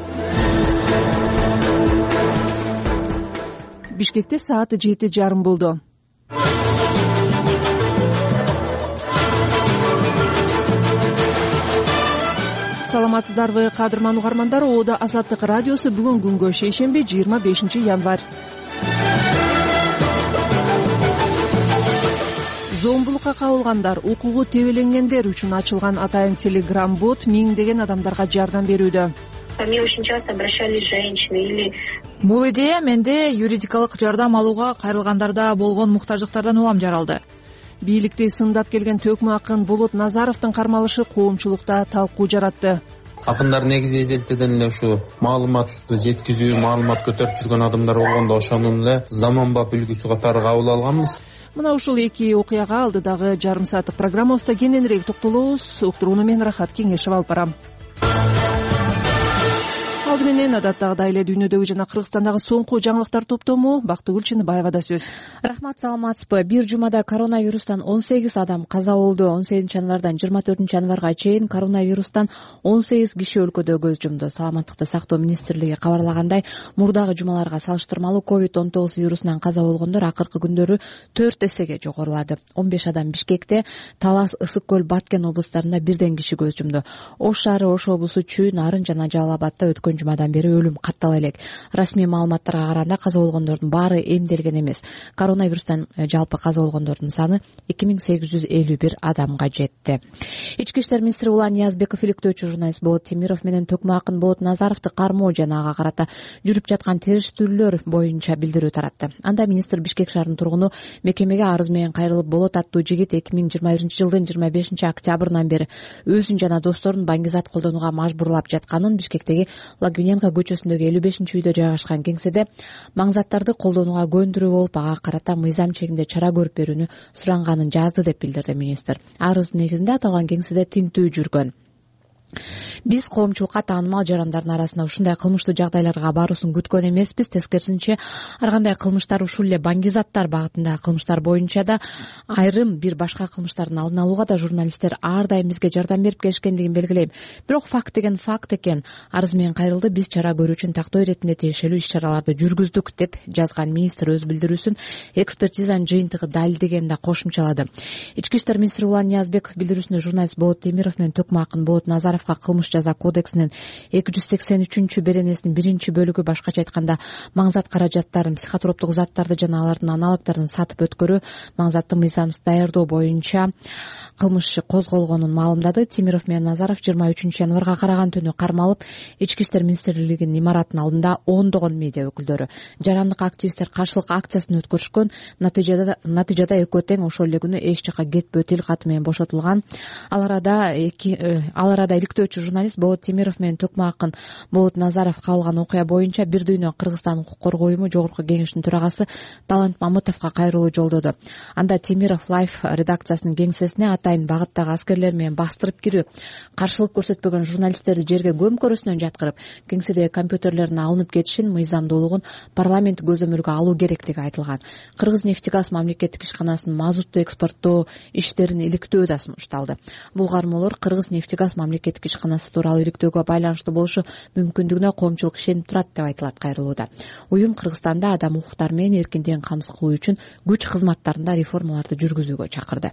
Speaker 2: Бишкекте саат 7:30 болду. Саламатсыздарбы, кадырман угармандар. Оода Азаттык радиосу бүгүн күнгө шейшемби 25 январь. Зомбулукка кабылгандар, укугу тебеленгендер үчүн ачылган атайын телеграм-бот миңдеген адамдарга жардам берүүдө.
Speaker 1: Ко мне очень часто обращались женщины или...
Speaker 3: Бул идея менде юридикалык жардам алууга кайрылгандарда болгон муктаждыктардан улам жаралды.
Speaker 2: Бийликти сындап келген төкмө акын Болот Назаровдун кармалышы коомчулукта талкуу жаратты.
Speaker 6: Акындар негизи эзелтеден эле ушу маалыматты жеткизүү, маалымат көтөрүп жүргөн адамдар болгондо ошонун эле заманбап үлгүсү катары кабыл алганбыз.
Speaker 2: Мына ушул эки окуяга алдыдагы жарым сааттык программабызда кененирээк токтолобуз. Уктурууну мен Рахат Кеңешева алып барам. Алды менен адаттагыдай эле дүйнөдөгү жана Кыргызстандагы соңку жаңылыктар топтому Бактыгүл Чыныбаевада сөз.
Speaker 7: Рахмат, саламатсызбы. Бир жумада коронавирустан 18 адам каза болду. 18 январдан 24 январга чейин коронавирустан 18 киши өлкөдө көз жумду. Саламаттыкты сактоо министрлиги кабарлагандай, мурдагы жумаларга салыштырмалуу COVID-19 вирусунан каза болгондор акыркы күндөрү 4 эсеге жогорулады. 15 адам Бишкекте, Талас, Ысык көл, Баткен облустарында бирден киши көз жумду. Ош шаары, Ош облусу, Чүй, Нарын жана Жалал Абадта өткөн жумадан бери өлүм каттала элек. Расмий маалыматтарга караганда каза болгондордун баары эмделген эмес. Коронавирустан жалпы каза болгондордун саны 2851 адамга жетти. Ички иштер министри Улан Ниязбеков иликтөөчү журналист Болот Темиров менен төкмө акын Болот Назаровду кармоо жана ага карата жүрүп жаткан териштирүүлөр боюнча билдирүү таратты. Анда министр Бишкек шаарынын тургуну мекемеге арыз менен кайрылып, Болот аттуу жигит 2021 жылдын 25 октябрынан бери өзүн жана досторун баңгизат колдонууга мажбурлап жатканын, Бишкектеги Лагуненко көчөсүндөгү 55-үйдө жайгашкан кеңседе маңзаттарды колдонууга көндүрүү болуп, ага карата мыйзам чегинде чара көрүп берүүнү суранганын жазды деп билдирди министр. Арыздын негизинде аталган кеңседе тинтүү жүргөн. Биз коомчулукка таанымал жарандардын арасында ушундай кылмыштуу жагдайларга баруусун күткөн эмеспиз. Тескерисинче, ар кандай кылмыштар, ушул эле баңгизаттар багытындагы кылмыштар боюнча да, айрым бир башка кылмыштардын алдын алууга да журналисттер ар дайым бизге жардам берип келишкендигин белгилейм. Бирок факт деген факт экен. Арыз менен кайрылды, биз чара көрүү үчүн тактоо иретинде тиешелүү иш-чараларды жүргүздүк деп жазган министр өз билдирүүсүн экспертизанын жыйынтыгы далилдегенин да кошумчалады. Ички иштер министри Улан Ниязбеков билдирүүсүндө журналист Болот Темиров менен төкмө акын Болот Назаровго кылмыш жаза кодексинин 283 беренесинин 1-бөлүгү, башкача айтканда, маңзат каражаттарын, психотроптук заттарды жана алардын аналогдорун сатып өткөрүү, маңзатты мыйзамсыз даярдоо боюнча кылмыш козголгонун маалымдады. Темиров менен Назаров 23 январга караган түнү кармалып, Ички иштер министрлигинин имаратынын алдында ондогон медиа өкүлдөрү, жарандык активисттер каршылык акциясын өткөрүшкөн. Натыйжада экөө тең ошол эле күнү эч жака кетпөө тил каты менен бошотулган. Ал арада иликтөөчү журналист Болот Темиров менен төкмө акын Болот Назаров кабылган окуя боюнча Бир дүйнө Кыргызстан укук коргоо уюму Жогорку кеңешинин төрагасы Талант Мамытовго кайрылуу жолдоду. Анда Темиров Лайф редакциясынын кеңсесине атайын багыттагы аскерлер менен бастырып кирүү, каршылык көрсөтпөгөн журналисттерди жерге көмкөрөсүнөн жаткырып, кеңседеги компьютерлерин алынып кетишин, мыйзамдуулугун парламент көзөмөлгө алуу керектиги айтылган. Кыргызнефтегаз мамлекеттик ишканасынын мазутту экспорттоо иштерин иликтөө да сунушталды. Бул кармоолор Кыргызнефтегаз мамлекеттик ишканасы тууралуу иликтөөгө байланыштуу болушу мүмкүндүгүнө коомчулук ишенип турат деп айтылат кайрылууда. Уюм Кыргызстанда адам укуктары менен эркиндигин камсыз кылуу үчүн күч кызматтарында реформаларды жүргүзүүгө чакырды.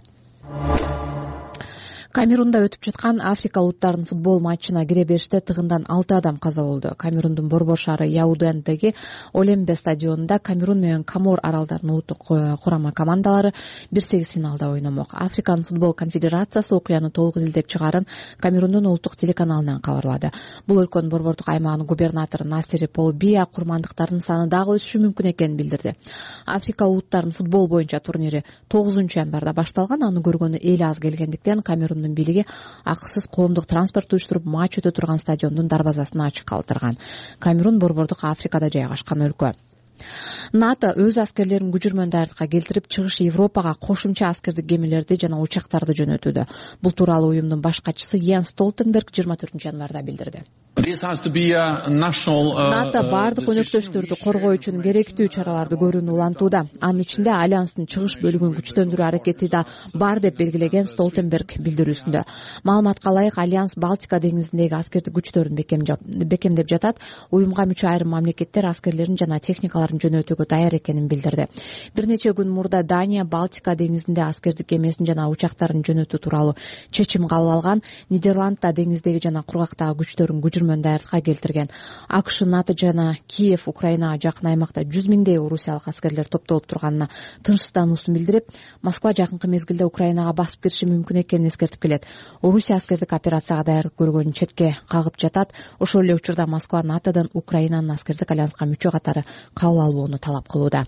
Speaker 7: Камерунда өтүп жаткан Африка улуттарынын футбол матчына кире бериште тыгындан 6 адам каза болду. Камерундун борбор шаары Яудендеги Олембе стадионунда Камерун менен Комор аралдарынын улуттук курама командалары 1-8 финалда ойномок. Африканын футбол конфедерациясы окуяны толук изилдеп чыгарын Камерундун улуттук телеканалынан кабарлады. Бул өлкөнүн борбордук аймагынын губернатору Насири Пол Бия курмандыктардын саны дагы өсүшү мүмкүн экенин билдирди. Африка улуттарынын футбол боюнча турнири 9 январда башталган. Аны көргөнү эл аз келгендиктен Камерундун бийлиги акысыз коомдук транспорт уюштуруп матч өтө турган стадиондун дарбазасын ачык калтырган. Камерун борбордук Африкада жайгашкан өлкө. НАТО өз аскерлерин күчүрмөн даярдыкка келтирип, чыгыш Европага кошумча аскердик кемелерди жана учактарды жөнөтүүдө. Бул тууралуу уюмдун баш катчысы Йенс Столтенберг 24 январда билдирди. НАТО баардык өнөктөштөрдү коргоо үчүн керектүү чараларды көрүүнү улантууда. Анын ичинде альянстын чыгыш бөлүгүн күчтөндүрүү аракети да бар деп белгилеген Столтенберг билдирүүсүндө. Маалыматка ылайык, альянс Балтика деңизиндеги аскердик күчтөрүн бекемдеп жатат. Уюмга мүчө айрым мамлекеттер аскерлерин жана техникаларын жөнөтүүгө даяр экенин билдирди. Бир нече күн мурда Дания Балтика деңизинде аскердик кемесин жана учактарын жөнөтүү тууралуу чечим кабыл алган. Нидерланд да деңиздеги жана кургактагы күчтөрүн көчүрмөн даярдыкка келтирген. АКШ, НАТО жана Киев Украинага жакын аймакта 100 миңдей орусиялык аскерлер топтолуп турганына тынчсыздануусун билдирип, Москва жакынкы мезгилде Украинага басып кириши мүмкүн экенин эскертип келет. Орусия аскердик операцияга даярдык көргөнүн четке кагып жатат. Ошол эле учурда Москва НАТОдон Украинанын аскердик альянска мүчө катары кабыл алууну талап кылууда.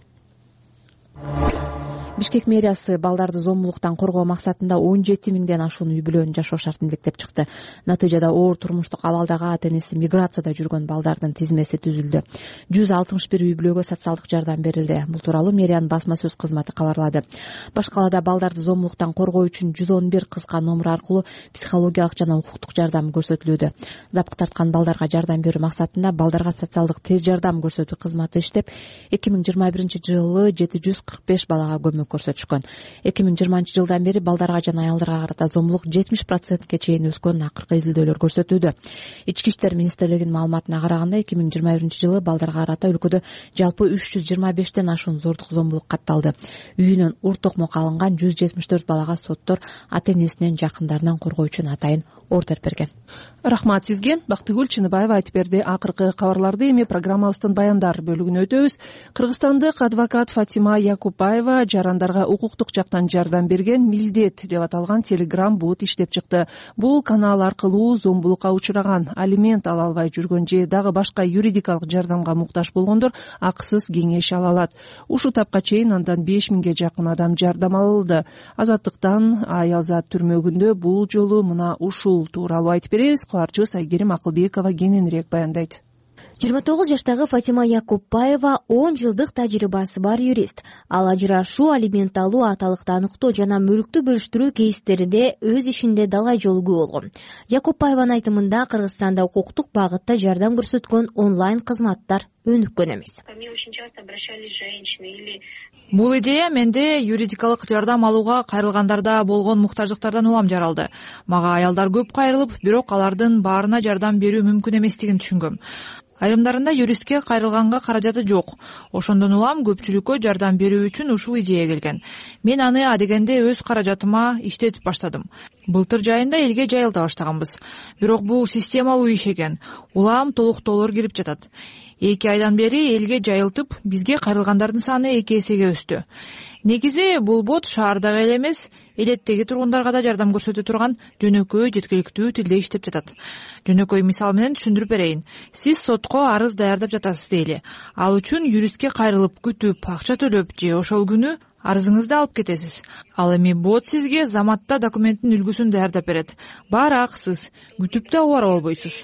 Speaker 7: Бишкек мэриясы балдарды зомбулуктан коргоо максатында 17 миңден ашуун үй бүлөнү жашоо шартын белгилеп чыкты. Натыйжада оор турмуштук абалдагы ата-энеси миграцияда жүргөн балдардын тизмеси түзүлдү. 161 үй бүлөгө социалдык жардам берилди. Бул тууралуу мэриянын басма сөз кызматы кабарлады. Баш калаада балдарды зомбулуктан коргоо үчүн 111 кыска номер аркылуу психологиялык жана укуктук жардам көрсөтүлүүдө. Запкы тарткан балдарга жардам берүү максатында балдарга социалдык тез жардам көрсөтүү кызматы иштеп, 2021-жылы 745 балага көмөк көрсөтүшкөн. 2020 жылдан бери балдарга жана аялдарга карата зомбулук 70%ке чейин өскөн акыркы изилдөөлөр көрсөтүүдө. Ички иштер министрлигинин маалыматына караганда 2021-жылы балдарга карата өлкөдө жалпы 325тен ашуун зордук зомбулук катталды. Үйүнөн ур токмок алынган 174 балага соттор ата-энесинен жакындарынан коргоо үчүн атайын ордер берген.
Speaker 2: Рахмат сизге. Бактыгүл Чыныбаева айтып берди. Акыркы кабарларды эми программабыздын баяндар бөлүгүнө өтөбүз. Кыргызстандык адвокат Фатима Якупбаева жарандарга укуктук жактан жардам берген Милдет деп аталган телеграм бот иштеп чыкты. Бул канал аркылуу зомбулукка учураган, алимент ала албай жүргөн же дагы башка юридикалык жардамга муктаж болгондор акысыз кеңеш ала алат. Ушул тапка чейин андан 5 миңге жакын адам жардам алды. Азаттыктан Аялзат түрмөгүндө бул жолу мына ушул тууралуу айтып беребиз. Кубарчыбыз Айгерим Акылбекова кененирээк баяндайт.
Speaker 9: 29 жаштагы Фатима Якупбаева 10 жылдык тажрыйбасы бар юрист. Ал ажырашуу, алимент алуу, аталыкты аныктоо жана мүлктү бөлүштүрүү кейстеринде өз ишинде далай жолу көп болгон. Якупбаеванын айтымында Кыргызстанда укуктук багытта жардам көрсөткөн онлайн кызматтар өнүккөн эмес.
Speaker 3: Бул идея менде юридикалык жардам алууга кайрылгандарда болгон муктаждыктардан улам жаралды. Мага аялдар көп кайрылып, бирок алардын баарына жардам берүү мүмкүн эместигин түшүнгөм. Айрымдарында юристке кайрылганга каражаты жок. Ошондон улам көпчүлүккө жардам берүү үчүн ушул идея келген. Мен аны адегенде өз каражатыма иштетип баштадым. Былтыр жайында элге жайылта баштаганбыз. Бирок бул системалуу иш экен. Улам толуктоолор кирип жатат. 2 айдан бери элге жайылтып, бизге кайрылгандардын саны 2 эсеге өстү. Негизи бул бот шаардагы эле эмес, элеттеги тургундарга да жардам көрсөтө турган жөнөкөй жеткиликтүү тилде иштеп жатат. Жөнөкөй мисал менен түшүндүрүп берейин. Сиз сотко арыз даярдап жатасыз дейли. Ал үчүн юристке кайрылып, күтүп, акча төлөп же ошол күнү арызыңызды алып кетесиз. Ал эми бот сизге заматта документтин үлгүсүн даярдап берет. Баары акысыз, күтүп да убара болбойсуз.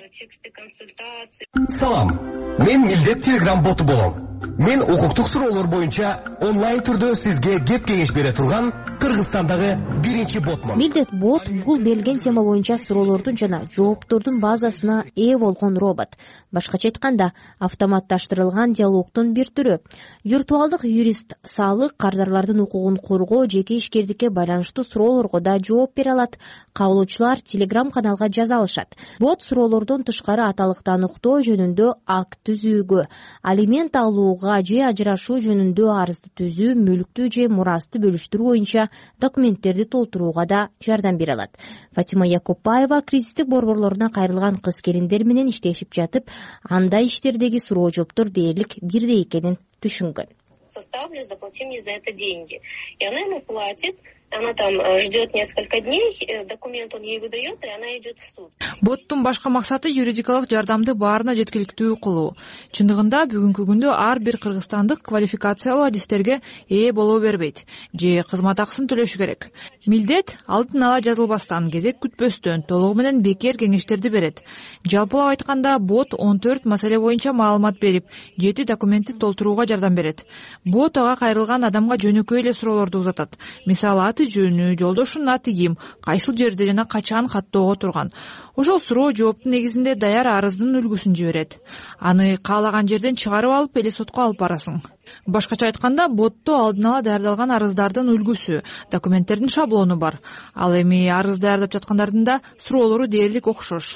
Speaker 8: Салам. Мен Милдет телеграм боту болом. Мен укуктук суроолор боюнча онлайн түрдө сизге кеп кеңеш бере турган Кыргызстандагы биринчи ботмун.
Speaker 9: Милдет бот бул берилген тема боюнча суроолордун жана жооптордун базасына ээ болгон робот. Башкача айтканда, автоматташтырылган диалогдун бир түрү. Виртуалдык юрист салык кардарлардын укугун коргоо, жеке ишкердикке байланыштуу суроолорго да жооп бере алат. Кабылуучулар телеграм каналга жаза алышат. Бот суроолордон тышкары аталыкты аныктоо жөнүндө акт түзүүгө, алимент алууга же ажырашуу жөнүндө арызды түзүү, мүлктү же мурасты бөлүштүрүү боюнча документтерди толтурууга да жардам бере алат. Фатима Якупбаева кризистик борборлоруна кайрылган кыз-келиндер менен иштешип жатып, андай иштердеги суроо жооптор дээрлик бирдей экенин түшүнгөн.
Speaker 1: Составлю, заплати мне за это деньги. И она ему платит, она там ждет несколько дней, документ он ей выдает, и она идет в суд.
Speaker 3: Боттун башка максаты юридикалык жардамды баарына жеткиликтүү кылуу. Чындыгында бүгүнкү күндө ар бир кыргызстандык квалификациялуу адистерге ээ боло бербейт, же кызмат акысын төлөшү керек. Милдет алдын ала жазылбастан, кезек күтпөстөн, толугу менен бекер кеңештерди берет. Жалпылап айтканда, бот 14 маселе боюнча маалымат берип, 7 документти толтурууга жардам берет. Бот ага кайрылган адамга жөнөкөй эле суроолорду узатат. Мисалы, аты аты жөнү, жолдошунун аты ким, кайсыл жерде жана качан каттоого турган. Ошол суроо жооптун негизинде даяр арыздын үлгүсүн жиберет. Аны каалаган жерден чыгарып алып эле сотко алып барасың. Башкача айтканда, ботто алдын ала даярдалган арыздардын үлгүсү, документтердин шаблону бар. Ал эми арыз даярдап жаткандардын да суроолору дээрлик окшош.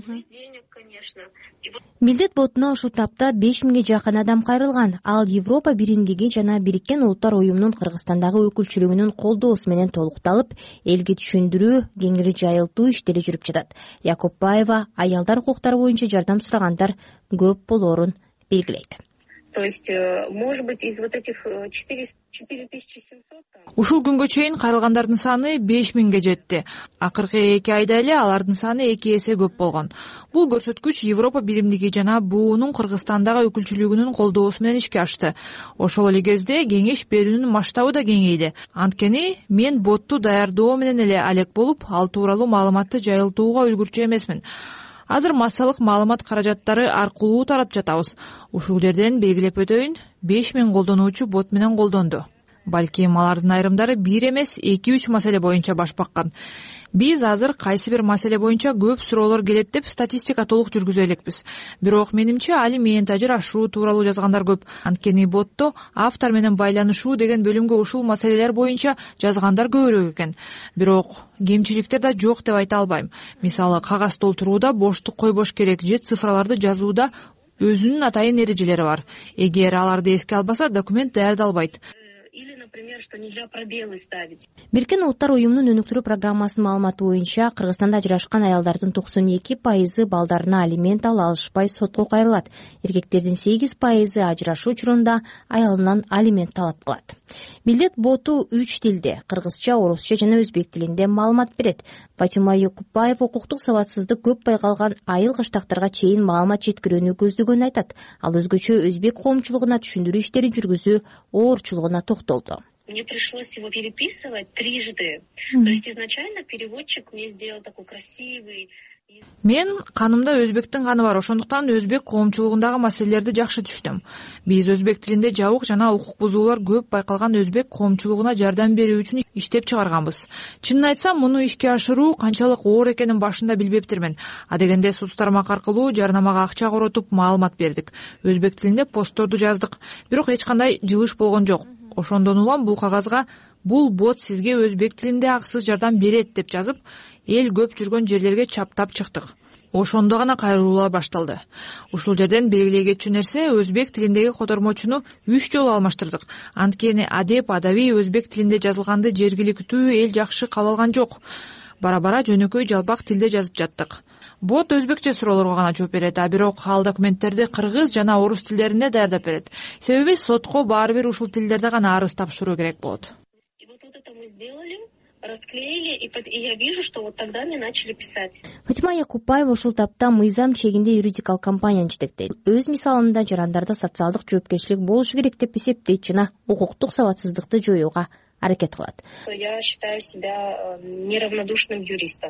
Speaker 9: Милдет ботуна ушул тапта 5000 жакын адам кайрылган. Ал Европа биримдиги жана Бириккен Улуттар уюмунун Кыргызстандагы өкүлчүлүгүнүн колдоосу менен толукталып, элге түшүндүрүү, кеңири жайылтуу иштери жүрүп жатат. Якупбаева аялдар укуктары боюнча жардам сурагандар көп болоорун белгилейт.
Speaker 1: То есть, может быть, из вот этих 4700...
Speaker 3: Ушул күнгө чейин кайрылгандардын саны 5000ге жетти. Акыркы 2 айда эле алардын саны 2 эсе көп болгон. Бул көрсөткүч Европа биримдиги жана БУнун Кыргызстандагы өкүлчүлүгүнүн колдоосу менен ишке ашты. Ошол эле кезде кеңеш берүүнүн масштабы да кеңейди. Анткени мен ботту даярдоо менен эле алек болуп, ал тууралуу маалыматты жайылтууга үлгүрчү эмесмин. Азыр массалык маалымат каражаттары аркылуу таратып жатабыз. Ушул жерден белгилеп өтөйүн, 5000 колдонуучу бот менен колдонду. Балким алардын айрымдары бир эмес 2-3 маселе боюнча баш баккан. Биз азыр кайсы бир маселе боюнча көп суроолор келет деп статистика толук жүргүзө элекпиз. Бирок менимче алимент, ажырашуу тууралуу жазгандар көп. Анткени ботто автор менен байланышуу деген бөлүмгө ушул маселелер боюнча жазгандар көбүрөөк экен. Бирок кемчиликтер да жок деп айта албайм. Мисалы, кагаз толтурууда боштук койбош керек же цифраларды жазууда өзүнүн атайын эрежелери бар. Эгер аларды эске албаса, документ даярдалбайт.
Speaker 1: Или, например, что нельзя пробелы ставить.
Speaker 9: Бириккен Улуттар уюмунун өнүктүрүү программасынын маалыматы боюнча Кыргызстанда ажырашкан аялдардын 92% балдарына алимент ала алышпай сотко кайрылат. Эркектердин 8% ажырашуу учурунда аялынан алимент талап кылат. Милдет боту 3 тилде, кыргызча, орусча жана өзбек тилинде маалымат берет. Фатима Якупбаева укуктук сабатсыздык көп байкалган айыл кыштактарга чейин маалымат жеткирүүнү көздөгөнүн айтат. Ал өзгөчө өзбек коомчулугуна түшүндүрүү иштерин жүргүзүү оорчулугуна токтолду.
Speaker 1: Мне пришлось его переписывать 3 То есть изначально переводчик мне сделал такой красивый.
Speaker 3: Мен канымда өзбектин каны бар, ошондуктан өзбек коомчулугундагы маселелерди жакшы түшүнөм. Биз өзбек тилинде жабык жана укук бузуулар көп байкалган өзбек коомчулугуна жардам берүү үчүн иштеп чыгарганбыз. Чынын айтсам, муну ишке ашыруу канчалык оор экенин башында билбептирмин. Адегенде соц тармак аркылуу жарнамага акча коротуп маалымат бердик. Өзбек тилинде постторду жаздык, бирок эч кандай жылыш болгон жок. Ошондон улам бул кагазга бул бот сизге өзбек тилинде акысыз жардам берет деп жазып, эл көп жүргөн жерлерге чаптап чыктык. Ошондо гана кайрылуулар башталды. Ушул жерден белгилей кетчү нерсе, өзбек тилиндеги котормочуну 3 жолу алмаштырдык. Анткени адеп, адаби өзбек тилинде жазылганды жергиликтүү эл жакшы кабыл алган жок. Бара-бара жөнөкөй жалпак тилде жазып жаттык. Бот өзбекче суроолорго гана жооп берет, а бирок ал документтерди кыргыз жана орус тилдеринде даярдап берет. Себеби сотко баары бир ушул тилдерде гана арыз тапшыруу керек болот.
Speaker 1: И вот это мы сделали, расклеили, и я вижу, что вот тогда мне начали писать.
Speaker 9: Фатима Якупбаева ушул тапта мыйзам чегинде юридикалык компанияны жетектейт. Өз мисалында жарандарда социалдык жоопкерчилик болушу керек деп эсептейт жана укуктук сабатсыздыкты жоюуга аракет кылат.
Speaker 1: Я считаю себя неравнодушным юристом.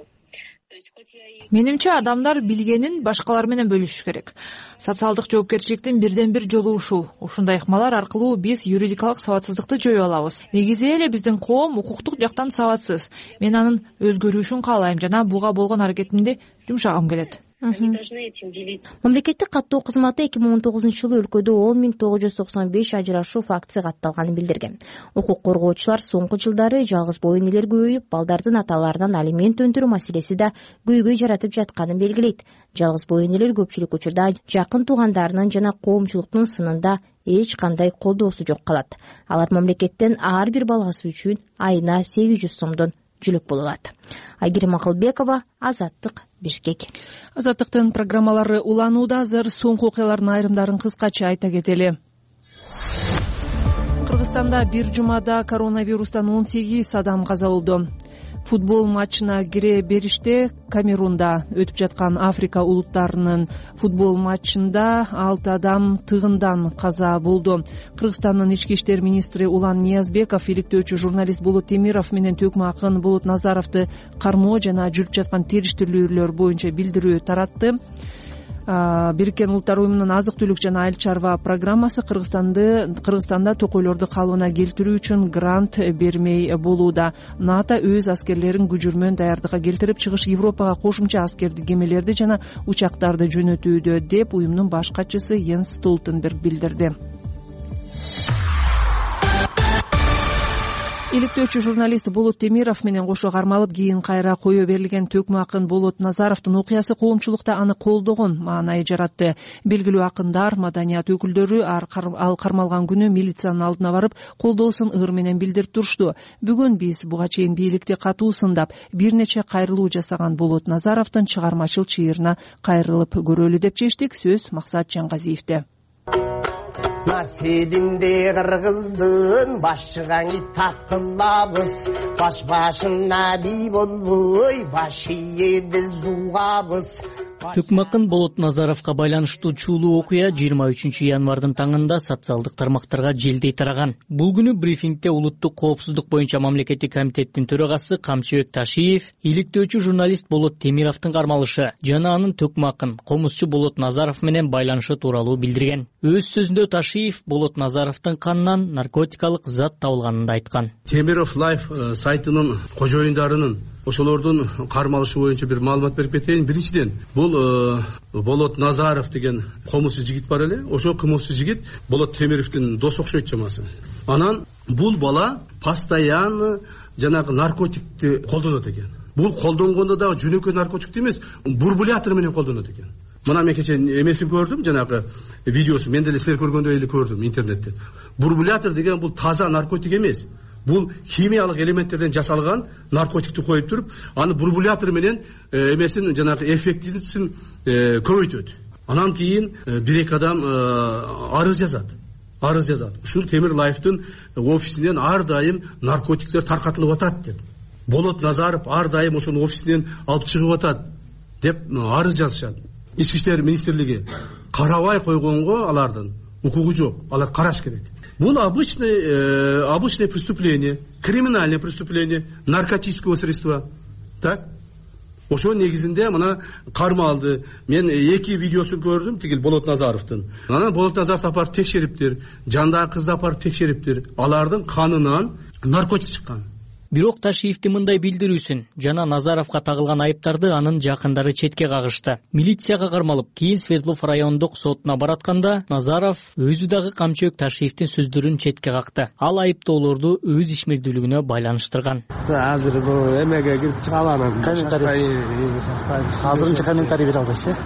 Speaker 3: Менимче адамдар билгенин башкалар менен бөлүшүш керек. Социалдык жоопкерчиликтин бирден бир жолу ушул. Ушундай ыкмалар аркылуу биз юридикалык сабатсыздыкты жое алабыз. Негизи эле биздин коом укуктук жактан сабатсыз. Мен анын өзгөрүшүн каалайм жана буга болгон аракетимди жумшагым келет.
Speaker 9: Мамлекеттик каттоо кызматы 2019-жылы өлкөдө 10995 ажырашуу фактысы катталганын билдирген. Укук коргоочулар соңку жылдары жалгыз боо энелер көбөйүп, балдардын аталарынан алимент өндүрүү маселеси да көйгөй жаратып жатканын белгилейт. Жалгыз боо энелер көпчүлүк учурда жакын туугандарынын жана коомчулуктун сынында эч кандай колдоосу жок калат. Алар мамлекеттен ар бир баласы үчүн айына 800 сомдон жүлөк боло алат. Айгерим Акылбекова, Азаттык, Бишкек.
Speaker 2: Азаттыктын программалары уланууда. Азыр соңку окуялардын айрымдарын кыскача айта кетели. Кыргызстанда бир жумада коронавирустан 18 адам каза болду. Футбол матчына кире бериште Камерунда өтүп жаткан Африка улуттарынын футбол матчында 6 адам тыгындан каза болду. Кыргызстандын ички иштер министри Улан Ниязбеков иликтөөчү журналист Болот Темиров менен төкмө акын Болот Назаровду кармоо жана жүрүп жаткан териштирүүлөр боюнча билдирүү таратты. Бириккен Улуттар Уюмунун азык түлүк жана айыл чарба программасы Кыргызстанда токойлорду калыбына келтирүү үчүн грант бермей болууда. НАТО өз аскерлерин күжүрмөн даярдыкка келтирип, чыгыш Европага кошумча аскердик кемелерди жана учактарды жөнөтүүдө, деп уюмдун баш катчысы Йенс Столтенберг билдирди. Иликтөөчү журналист Болот Темиров менен кошо кармалып, кийин кайра кое берилген төкмө акын Болот Назаровдун окуясы коомчулукта аны колдогон маанай жаратты. Белгилүү акындар, маданият өкүлдөрү ал кармалган күнү милициянын алдына барып, колдоосун ыр менен билдирип турушту. Бүгүн биз буга чейин бийликти катуу сындап, бир нече кайрылуу жасаган Болот Назаровдун чыгармачыл чыйырына кайрылып көрөлү деп чечтик. Сөз Максат Жаңгазиевде.
Speaker 4: Насединде кыргыздын башчыгаңы таткылабыз, баш-башына бий болбой, баш ийебиз угабыз.
Speaker 10: Төкмакын Болот Назаровго байланыштуу чуулуу окуя 23 январдын таңында социалдык тармактарга желдей тараган. Бул күнү брифингде улуттук коопсуздук боюнча мамлекеттик комитеттин төрагасы Камчыбек Ташиев иликтөөчү журналист Болот Темировдун кармалышы жана анын төкмакын комузчу Болот Назаров менен байланышы тууралуу билдирген. Өз сөзүндө Ташиев Болот Назаровдун канынан наркотикалык зат табылганын айткан.
Speaker 11: Темиров Лайф сайтынын кожоюндарынын ошолордун кармалышы боюнча бир маалымат берип кетейин. Биринчиден, бул Болот Назаров деген комузчу жигит бар эле. Ошол комузчу жигит Болот Темировдун дос окшойт чамасы. Анан бул бала постоянно жанагы наркотикти колдонот экен. Бул колдонгондо дагы жөнөкөй наркотик эмес, бурбулятор менен колдонот экен. Мына мен кече эмесин көрдүм, жанагы видеосун мен деле силер көргөндөй эле көрдүм интернетте. Бурбулятор деген бул таза наркотик эмес. Бул химиялык элементтерден жасалган наркотикти коюп туруп, аны бурбулятор менен эмесин жанагы эффектисин көбөйтөт. Анан кийин бир-эки адам арыз жазат. Ушул Темир Лайфтын офисинен ар дайым наркотиктер таркатылып атат деп. Болот Назаров ар дайым ошонун офисинен алып чыгып атат деп арыз жазышат. Ички иштер министрлиги карабай койгонго алардын укугу жок. Алар караш керек. Бул обычное преступление, криминальное преступление, наркотического средства. Так? Ошо негизинде мына кармалды. Мен эки видеосун көрдүм, тигил Болот Назаровдун. Анан Болот Назаров апарып текшериптир, жандагы кызды апарып текшериптир. Алардын канынан наркотик чыккан.
Speaker 10: Бирок Ташиевдин мындай билдирүүсүн жана Назаровго тагылган айыптарды анын жакындары четке кагышты. Милицияга кармалып, кийин Свердлов райондук сотуна баратканда Назаров өзү дагы Камчыбек Ташиевдин сөздөрүн четке какты. Ал айыптоолорду өз ишмердүүлүгүнө байланыштырган.
Speaker 26: Азыр бул эмеге кирип чыга алам. Азырынча комментарий бере албайсыз.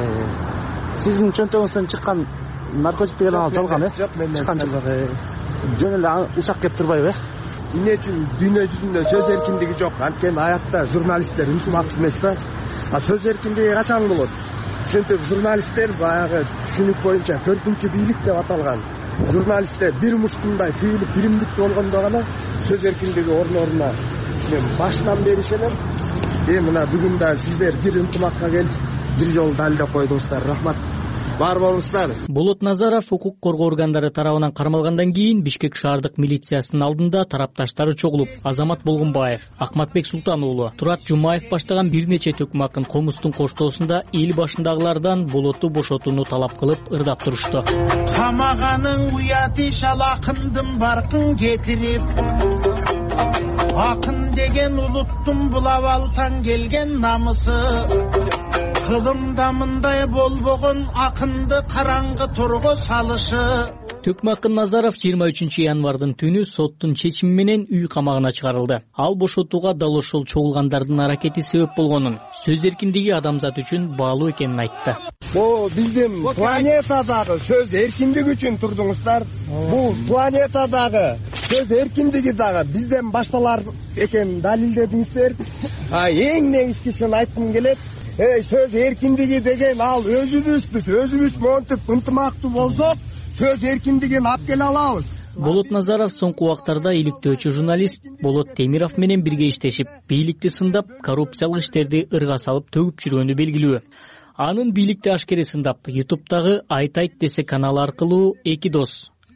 Speaker 26: Сиздин чөнтөгүңүздөн чыккан наркотик деген ал жалган, э? Жок, мен чыккан жөн эле ушак кеп турбайбы? Эмне үчүн дүйнө жүзүндө сөз эркиндиги жок? Анткени аякта журналисттер ынтымак эмес да. Сөз эркиндиги качан болот? Ошентип журналисттер баягы түшүнүк боюнча 4-күнчү бийлик деп аталган. Журналисттер бир муштундай түйүлүп билимдик болгондо гана сөз эркиндиги орнуна. Мен баштан бери ишенем. Мына бүгүн да сиздер бир ынтымакка келип, бир жолу далилдеп койдуңуздар. Рахмат. Бар болуңуздар.
Speaker 10: Болот Назаров укук коргоо органдары тарабынан кармалгандан кийин Бишкек шаардык милициясынын алдында тарапташтары чогулуп, Азамат Болгунбаев, Акматбек Султан уулу, Турат Жумаев баштаган бир нече төкмакын комуздун коштоосунда эл башындагылардан Болотту бошотууну талап кылып ырдап турушту.
Speaker 12: Камаганың уяты шалакындын баркын кетирип, акын деген улуттун булап алтан келген намысы. Кылымда мындай болбогон акынды караңгы торго салышы.
Speaker 10: Төкмакын Назаров 23 январдын түнү соттун чечими менен үй камагына чыгарылды. Ал бошотууга дал ошол чогулгандардын аракети себеп болгонун, сөз эркиндиги адамзат үчүн баалуу экенин айтты.
Speaker 26: Бул биздин планетадагы сөз эркиндиги үчүн турдуңуздар. Бул планетадагы сөз эркиндиги дагы бизден башталар экенин далилдедиңиздер. Эң негизгисин айткым келет. Сөз эркиндиги деген ал өзүбүз монтип ынтымактуу болсок, сөз эркиндигин алып келе алабыз.
Speaker 10: Болот Назаров соңку убактарда иликтөөчү журналист Болот Темиров менен бирге иштешип, бийликти сындап, коррупциялык иштерди ырга салып төгүп жүргөнү белгилүү. Анын бийликти ашкере сындап, YouTube'дагы Айт десе каналы аркылуу эки дос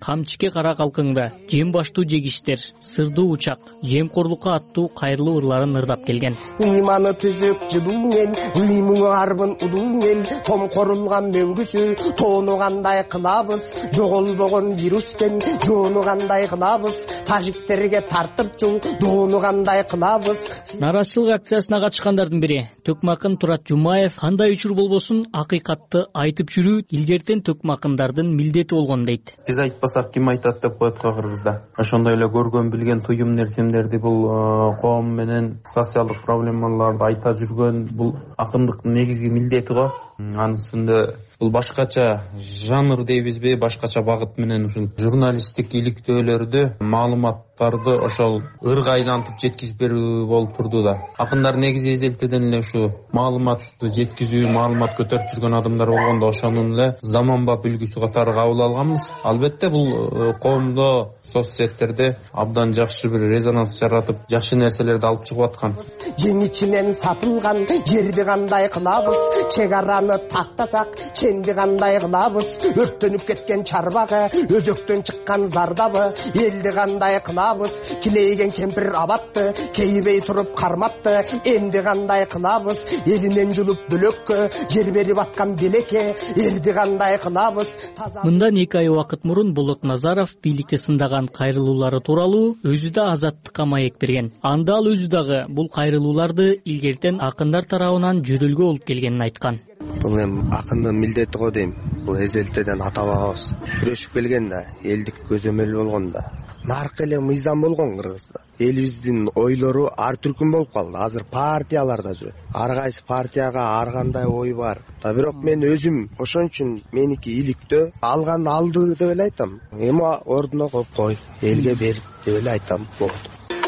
Speaker 10: камчике кара калкыңда, жем баштуу жегиштер, сырдуу учак, жемкорлукка аттуу кайрылуу ырларын ырдап келген.
Speaker 4: Ыйманы түзөк жылуң эл, ыймың арбын улуң эл, том корулган мөңгүсү, тоону кандай кылабыз, жоголбогон вирустен, жоону кандай кылабыз, тажиктерге тартып жол, доону кандай кылабыз.
Speaker 10: Нараачылык акциясына катышкандардын бири Төкмакын Турат Жумаев кандай учур болбосун акыйкатты айтып жүрүү илгертен төкмакындардын милдети болгон дейт.
Speaker 6: Биз айтпасак ким айтат деп коет го Кыргызда. Ошондой эле көргөн билген туюм нерсемдерди бул коом менен социалдык проблемаларды айта жүргөн бул акындыктын негизги милдети го. Анын үстүндө бул башкача жанр дейбизби, башкача багыт менен ушул журналисттик иликтөөлөрдү, маалыматтарды ошол ырга айлантып жеткизип берүү болуп турду да. Акындар негизи эзелтеден эле ушу маалыматты жеткизүү, маалымат көтөрүп жүргөн адамдар болгондо ошонун эле заманбап үлгүсү катары кабыл алганбыз. Албетте бул коомдо, соцсеттерде абдан жакшы бир резонанс жаратып, жакшы нерселерди алып чыгып аткан.
Speaker 4: Жеңичинен сатылган жерди кандай кылабыз, чек араны тактасак, ченди кандай кылабыз, өрттөнүп кеткен чарбагы, өзөктөн чыккан зардабы, элди кандай кылабыз, килейген кемпир абатты, кейбей туруп карматты, энди кандай кылабыз, элинен жулуп бөлөккө, жер берип аткан белекке, элди кандай кылабыз.
Speaker 10: Мындан 2 ай убакыт мурун Болот Назаров бийликте сындаган кайрылуулары тууралуу өзү да Азаттыкка маек берген. Анда ал өзү дагы бул кайрылууларды илгертен акындар тарабынан жөрөлгө болуп келгенин айткан.
Speaker 5: Бул эми акындын милдети го дейм. Бул эзелтеден ата бабабыз күрөшүп келген да, элдик көзөмөл болгон да. Наркы эле мыйзам болгон Кыргызда. Элибиздин ойлору ар түркүн болуп калды. Азыр партияларда жүрөт. Ар кайсы партияга ар кандай ой бар. Да бирок мен өзүм ошон үчүн меники иликтөө, алган алды деп эле айтам. Эми ордуна коюп кой, элге бер деп эле айтам. Болду.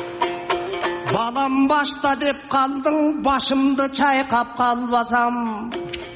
Speaker 4: Балам башта деп калдың, башымды чайкап калбасам.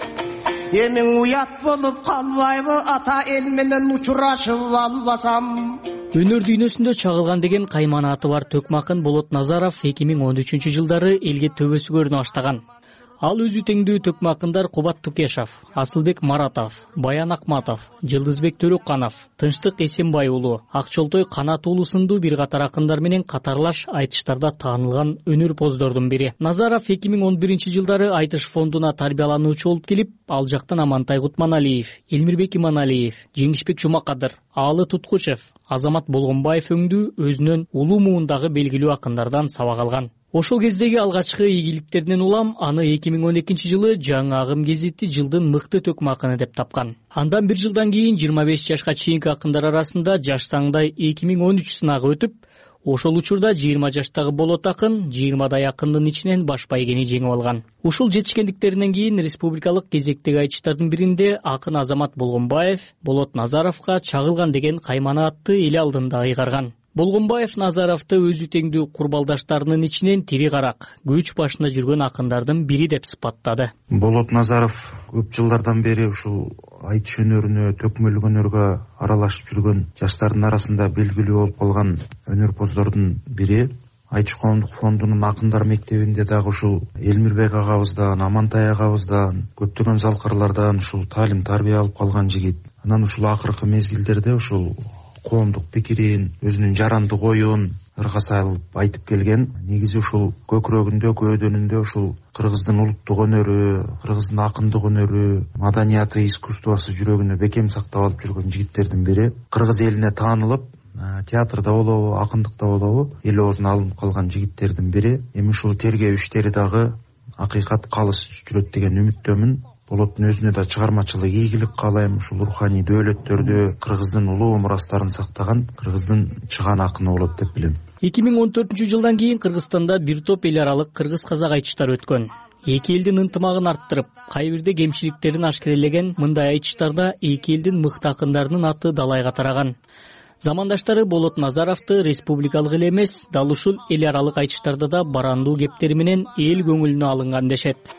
Speaker 4: Эмиң уят болуп калбайбы, ата эл менен учурашып албасам.
Speaker 10: Өнөр дүйнөсүндө чагылган деген кайманаты бар Төкмакын Болот Назаров 2013-жылдары элге төбөсү көрүнө баштаган. Ал өзү теңдүү төкмакындар Кубат Тукешов, Асылбек Маратов, Баян Акматов, Жылдызбек Төрөкканов, Тынчтык Эсенбай уулу, Акчолтой Канат уулу сындуу бир катар акындар менен катарлаш айтыштарда таанылган өнөрпоздордун бири. Назаров 2011-жылдары Айтыш фондуна тарбиялануучу болуп келип, ал жактан Амантай Кутманалиев, Элмирбек Иманалиев, Жеңишбек Жумакадыр, Аалы Туткучев, Азамат Болгонбаев өңдүү өзүнөн улуу муундагы белгилүү акындардан сабак алган. Ошол кездеги алгачкы ийгиликтеринен улам аны 2012-жылы Жаңы Агым гезити жылдын мыкты төкмакыны деп тапкан. Андан 1 жылдан кийин 25 жашка чейинки акындар арасында жаш таңдай 2013 сынагы өтүп, ошол учурда 20 жаштагы Болот акын 20дай акындын ичинен баш байгени жеңип алган. Ушул жетишкендиктеринен кийин республикалык кезектеги айтыштардын биринде акын Азамат Болгонбаев Болот Назаровго чагылган деген кайманатты эл алдында ыйгарган. Болгонбаев Назаровду өзү теңдүү курбалдаштарынын ичинен тири карак, көч башында жүргөн акындардын бири деп сыпаттады.
Speaker 21: Болот Назаров көп жылдардан бери ушул айтыш өнөрүнө, төкмөлүк өнөргө аралашып жүргөн жаштардын арасында белгилүү болуп калган өнөрпоздордун бири. Айтыш коомдук фондунун акындар мектебинде дагы ушул Элмирбек агабыздан, Амантай агабыздан, көптөгөн залкырлардан ушул таалим тарбия алып калган жигит. Анан ушул акыркы мезгилдерде ушул коомдук пикирин, өзүнүн жарандык оюн ырга салып айтып келген. Негизи ушул көкүрөгүндө, көөдөнүндө ушул кыргыздын улуттук өнөрү, кыргыздын акындык өнөрү, маданияты, искусствосу жүрөгүнө бекем сактап алып жүргөн жигиттердин бири. Кыргыз элине таанылып, театрда болобу, акындыкта болобу, эл оозуна алынып калган жигиттердин бири. Эми ушул тергөө иштери дагы акыйкат калыс жүрөт деген үмүттөмүн. Болоттун өзүнө да чыгармачылык ийгилик каалайм. Ушул руханий дөөлөттөрдү, кыргыздын улуу мурастарын сактаган кыргыздын чыган акыны болот деп билем.
Speaker 10: 2014-жылдан кийин Кыргызстанда бир топ эл аралык кыргыз-казак айтыштар өткөн. Эки элдин ынтымагын арттырып, кайбирде кемчиликтерин ашкерелеген мындай айтыштарда эки элдин мыкты акындарынын аты далайга тараган. Замандаштары Болот Назаровду республикалык эле эмес, дал ушул эл аралык айтыштарда да барандуу кептери менен эл көңүлүнө алынган дешет.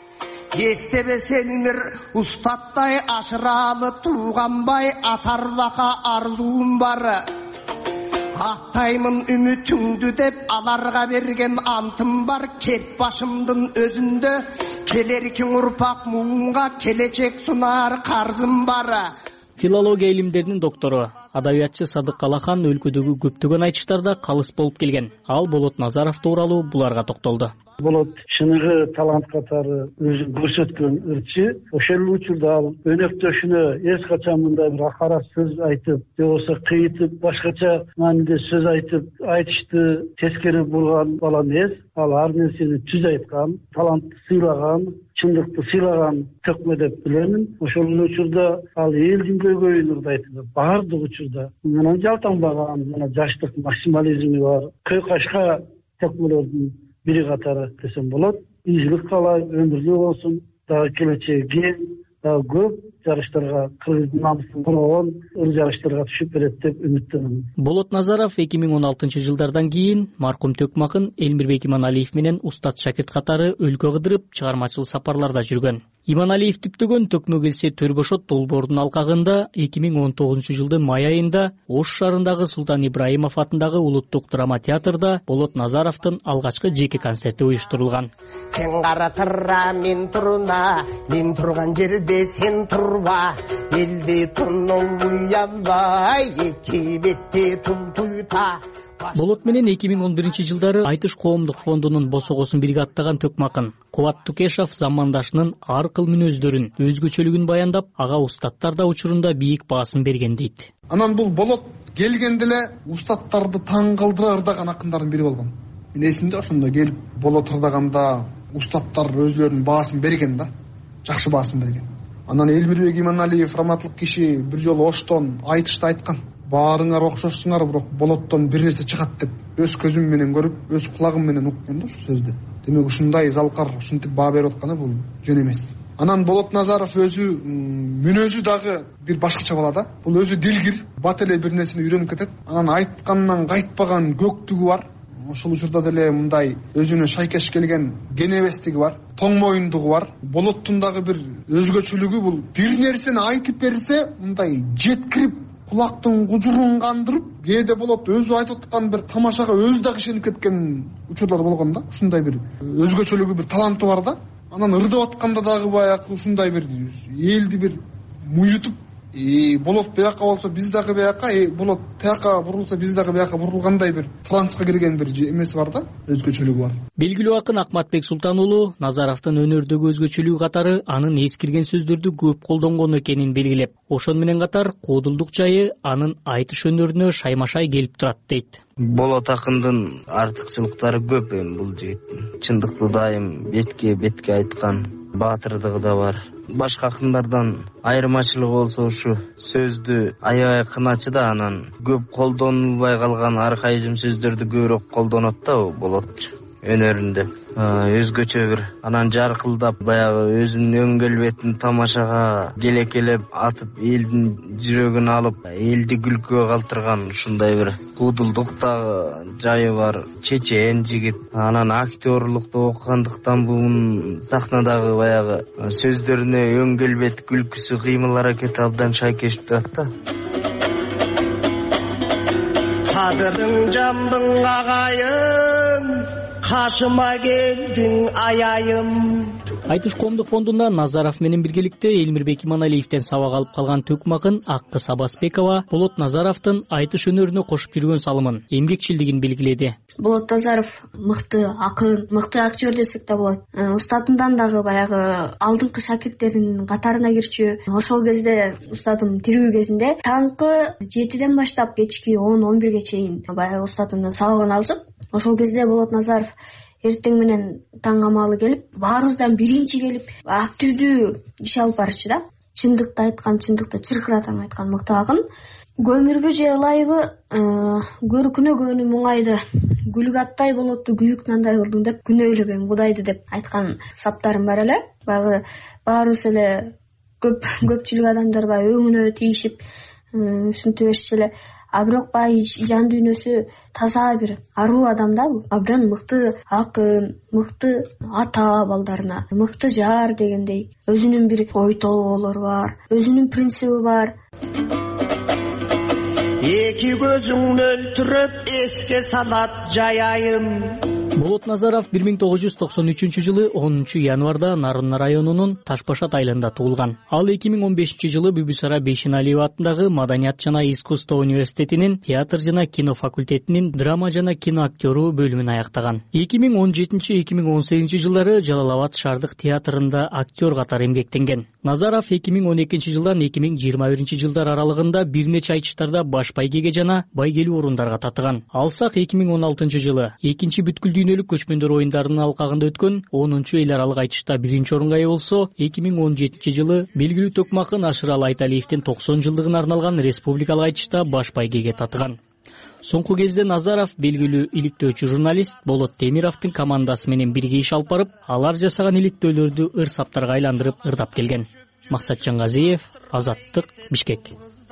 Speaker 4: Естебес Элмир устаттай ашыралы туғанбай атар бака арзуым бар. Ақтаймын үмітіңді деп аларға берген антым бар. Кет башымдың өзінде келер кең ұрпақ мұңға келечек сунар қарзым бар.
Speaker 10: Филология илимдеринин доктору, адабиятчы Садык Калахан өлкөдөгү көптөгөн айтыштарда калыс болуп келген. Ал Болот Назаров тууралуу буларга токтолду.
Speaker 13: Болот чыныгы талант катары өзүн көрсөткөн ырчы. Ошол учурда ал өнөктөшүнө эч качан мындай бир акара сөз айтып, же болбосо кыйтып, башкача мааниде сөз айтып, айтышты тескери бурган бала эмес. Ал ар нерсени түз айткан, талантты сыйлаган, чындыкты сыйлаган төкмө деп билемин. Ошол учурда ал элдин көйгөйүн ырдайт. Баардык учурда анан жалтаңбаган, мына жаштык максимализми бар. Көй кашка төкмөлөрдүн бири катары десем болот. Ийгилик каалайм, өмүрлүү болсун, дагы келечеги кең, дагы көп жарыштарга, кыргыздын намысын коргон ыр жарыштарга түшүп берет деп үмүттөнөм.
Speaker 10: Болот Назаров 2016-жылдардан кийин маркум төкмакын Элмирбек Иманалиев менен устат шакирт катары өлкө кыдырып, чыгармачыл сапарларда жүргөн. Иманалиев түптөгөн төкмө келсе Төрбошот долбоордун алкагында 2019-жылдын май айында Ош шаарындагы Султан Ибраимов атындагы улуттук драма театрда Болот Назаровдун алгачкы жеке концерти уюштурулган.
Speaker 4: Сен каратыра мен туруна, мен турган жерде сен турба, элди тунун уянбай, эки бетте тултуйта.
Speaker 10: Болот менен 2011-жылдары Айтыш коомдук фондунун босогосун бирге аттаган төкмакын Кубат Тукешов замандашынын ар кыл мүнөздөрүн, өзгөчөлүгүн баяндап, ага устаттар да учурунда бийик баасын берген дейт.
Speaker 14: Анан бул Болот келгенде эле устаттарды таң кылдыра ырдаган акындардын бири болгон. Мен эсимде ошондо келип Болот ырдаганда устаттар өзлөрүнүн баасын берген да, жакшы баасын берген. Анан Элмирбек Иманалиев раматлык киши бир жолу Оштон айтышты айткан. Баарыңар окшошсуңар, бирок Болоттон бир нерсе чыгат деп өз көзүм менен көрүп, өз кулагым менен уккам да ушул сөздү. Демек ушундай залкар, ушинтип баа берип атканы бул жөн эмес. Анан Болот Назаров өзү мүнөзү дагы бир башкача бала да. Бул өзү дилгир, бат эле бир нерсени үйрөнүп кетет. Анан айткандан кайтпаган көктүгү бар. Ошол учурда деле мындай өзүнө шайкеш келген кенебестиги бар, тоң моюндугу бар. Болоттун дагы бир өзгөчөлүгү бул бир нерсени айтып берсе, мындай жеткирип кулактын кужурун кандырып, кээде Болот өзү айтып аткан бир тамашага өзү дагы ишенип кеткен учурлар болгон да. Ушундай бир өзгөчөлүгү, бир таланты бар да. Анан ырдап атканда дагы баягы ушундай бир элди бир муютуп, Болот бияка болсо биз дагы бияка, Болот тияка бурулса биз дагы бияка бурулгандай бир транска кирген бир эмеси бар да, өзгөчөлүгү бар.
Speaker 10: Белгилүү акын Акматбек Султан уулу Назаровдун өнөрдөгү өзгөчөлүгү катары анын эскирген сөздөрдү көп колдонгон экенин белгилеп, ошон менен катар куудулдук жайы анын айтыш өнөрүнө шайма-шай келип турат дейт.
Speaker 15: Болот акындын артыкчылыктары көп бул жигиттин. Чындыкты дайым бетке айткан баатырдыгы да бар. Башка акындардан айырмачылыгы болсо ушу сөздү аябай кыначы да, анан көп колдонулбай калган архаизм сөздөрдү көбүрөөк колдонот да Болот өнөрүндө. Өзгөчө бир анан жаркылдап баягы өзүнүн өң келбетин тамашага келекелеп атып, элдин жүрөгүн алып, элди күлкүгө калтырган ушундай бир куудулдук да жайы бар. Чечен жигит. Анан актерлукту окугандыктан бул сахнадагы баягы сөздөрүнө өң келбет, күлкүсү, кыймыл аракети абдан шайкеш турат да.
Speaker 4: Кадырың жамдың агайын, кашыма келдиң аяйым.
Speaker 10: Айтыш коомдук фондунда Назаров менен биргеликте Элмирбек Иманалиевден сабак алып калган төкмакын Аккы Сабасбекова Болот Назаровдун айтыш өнөрүнө кошуп жүргөн салымын, эмгекчилдигин белгиледи.
Speaker 16: Болот Назаров мыкты акын, мыкты актер десек да болот. Устатымдан дагы баягы алдыңкы шакирттеринин катарына кирчү. Ошол кезде устатым тирүү кезинде таңкы 7ден баштап кечки 10-11ге чейин баягы устатымдан сабагын алчык. Ошол кезде Болот Назаров эртең менен таң амалы келип, баарыбыздан биринчи келип, активдүү иш алып барчу да. Чындыкты айткан, чындыкты чыркыратаң айткан мыкты акын. Көмүрбү же ылайбы, көркүнөгөнү муңайды, гүлгө аттай болотту күйүк нандай кылдың деп, күнөөлөбөйм Кудайды деп айткан саптарым бар эле. Баягы баарыбыз эле көпчүлүк адамдар баягы өңүнө тийишип, ушинтип беришчү эле. А бирок баягы жан дүйнөсү таза бир аруу адам да бул. Абдан мыкты акын, мыкты ата балдарына, мыкты жар дегендей. Өзүнүн бир ой толгоолору бар, өзүнүн принциби бар.
Speaker 4: Эки көзүң мөлтүрөп эске салат жайайым.
Speaker 10: Болот Назаров 1993 10 январда Нарынна районунун Ташбашат айылында туулган. Ал 2015 Бүбүсара Бейшеналиева атындагы Маданият жана искусство университетинин театр жана кино факультетинин драма жана кино актеру бөлүмүн аяктаган. 2017-2018 жылдары Жалал Абад шаардык театрында актер катары эмгектенген. Назаров 2012 жылдан 2021 жылдар аралыгында бир нече айтыштарда баш байгеге жана байгелүү орундарга татыган. Алсак 2016 жылы экинчи бүткүл дүйнөлүк көчмөндөр оюндарынын алкагында өткөн 10-чу эл аралык айтышта биринчи орунга ээ болсо, 2017 жылы белгилүү токмакын Ашыралы Айталиевдин 90 жылдыгына арналган республикалык айтышта баш байгеге татыган. Соңку кезде Назаров белгилүү иликтөөчү журналист Болот Темировдун командасы менен бирге иш алып барып, алар жасаган иликтөөлөрдү ыр саптарга айландырып ырдап келген. Максатжан Газиев, Азаттык, Бишкек.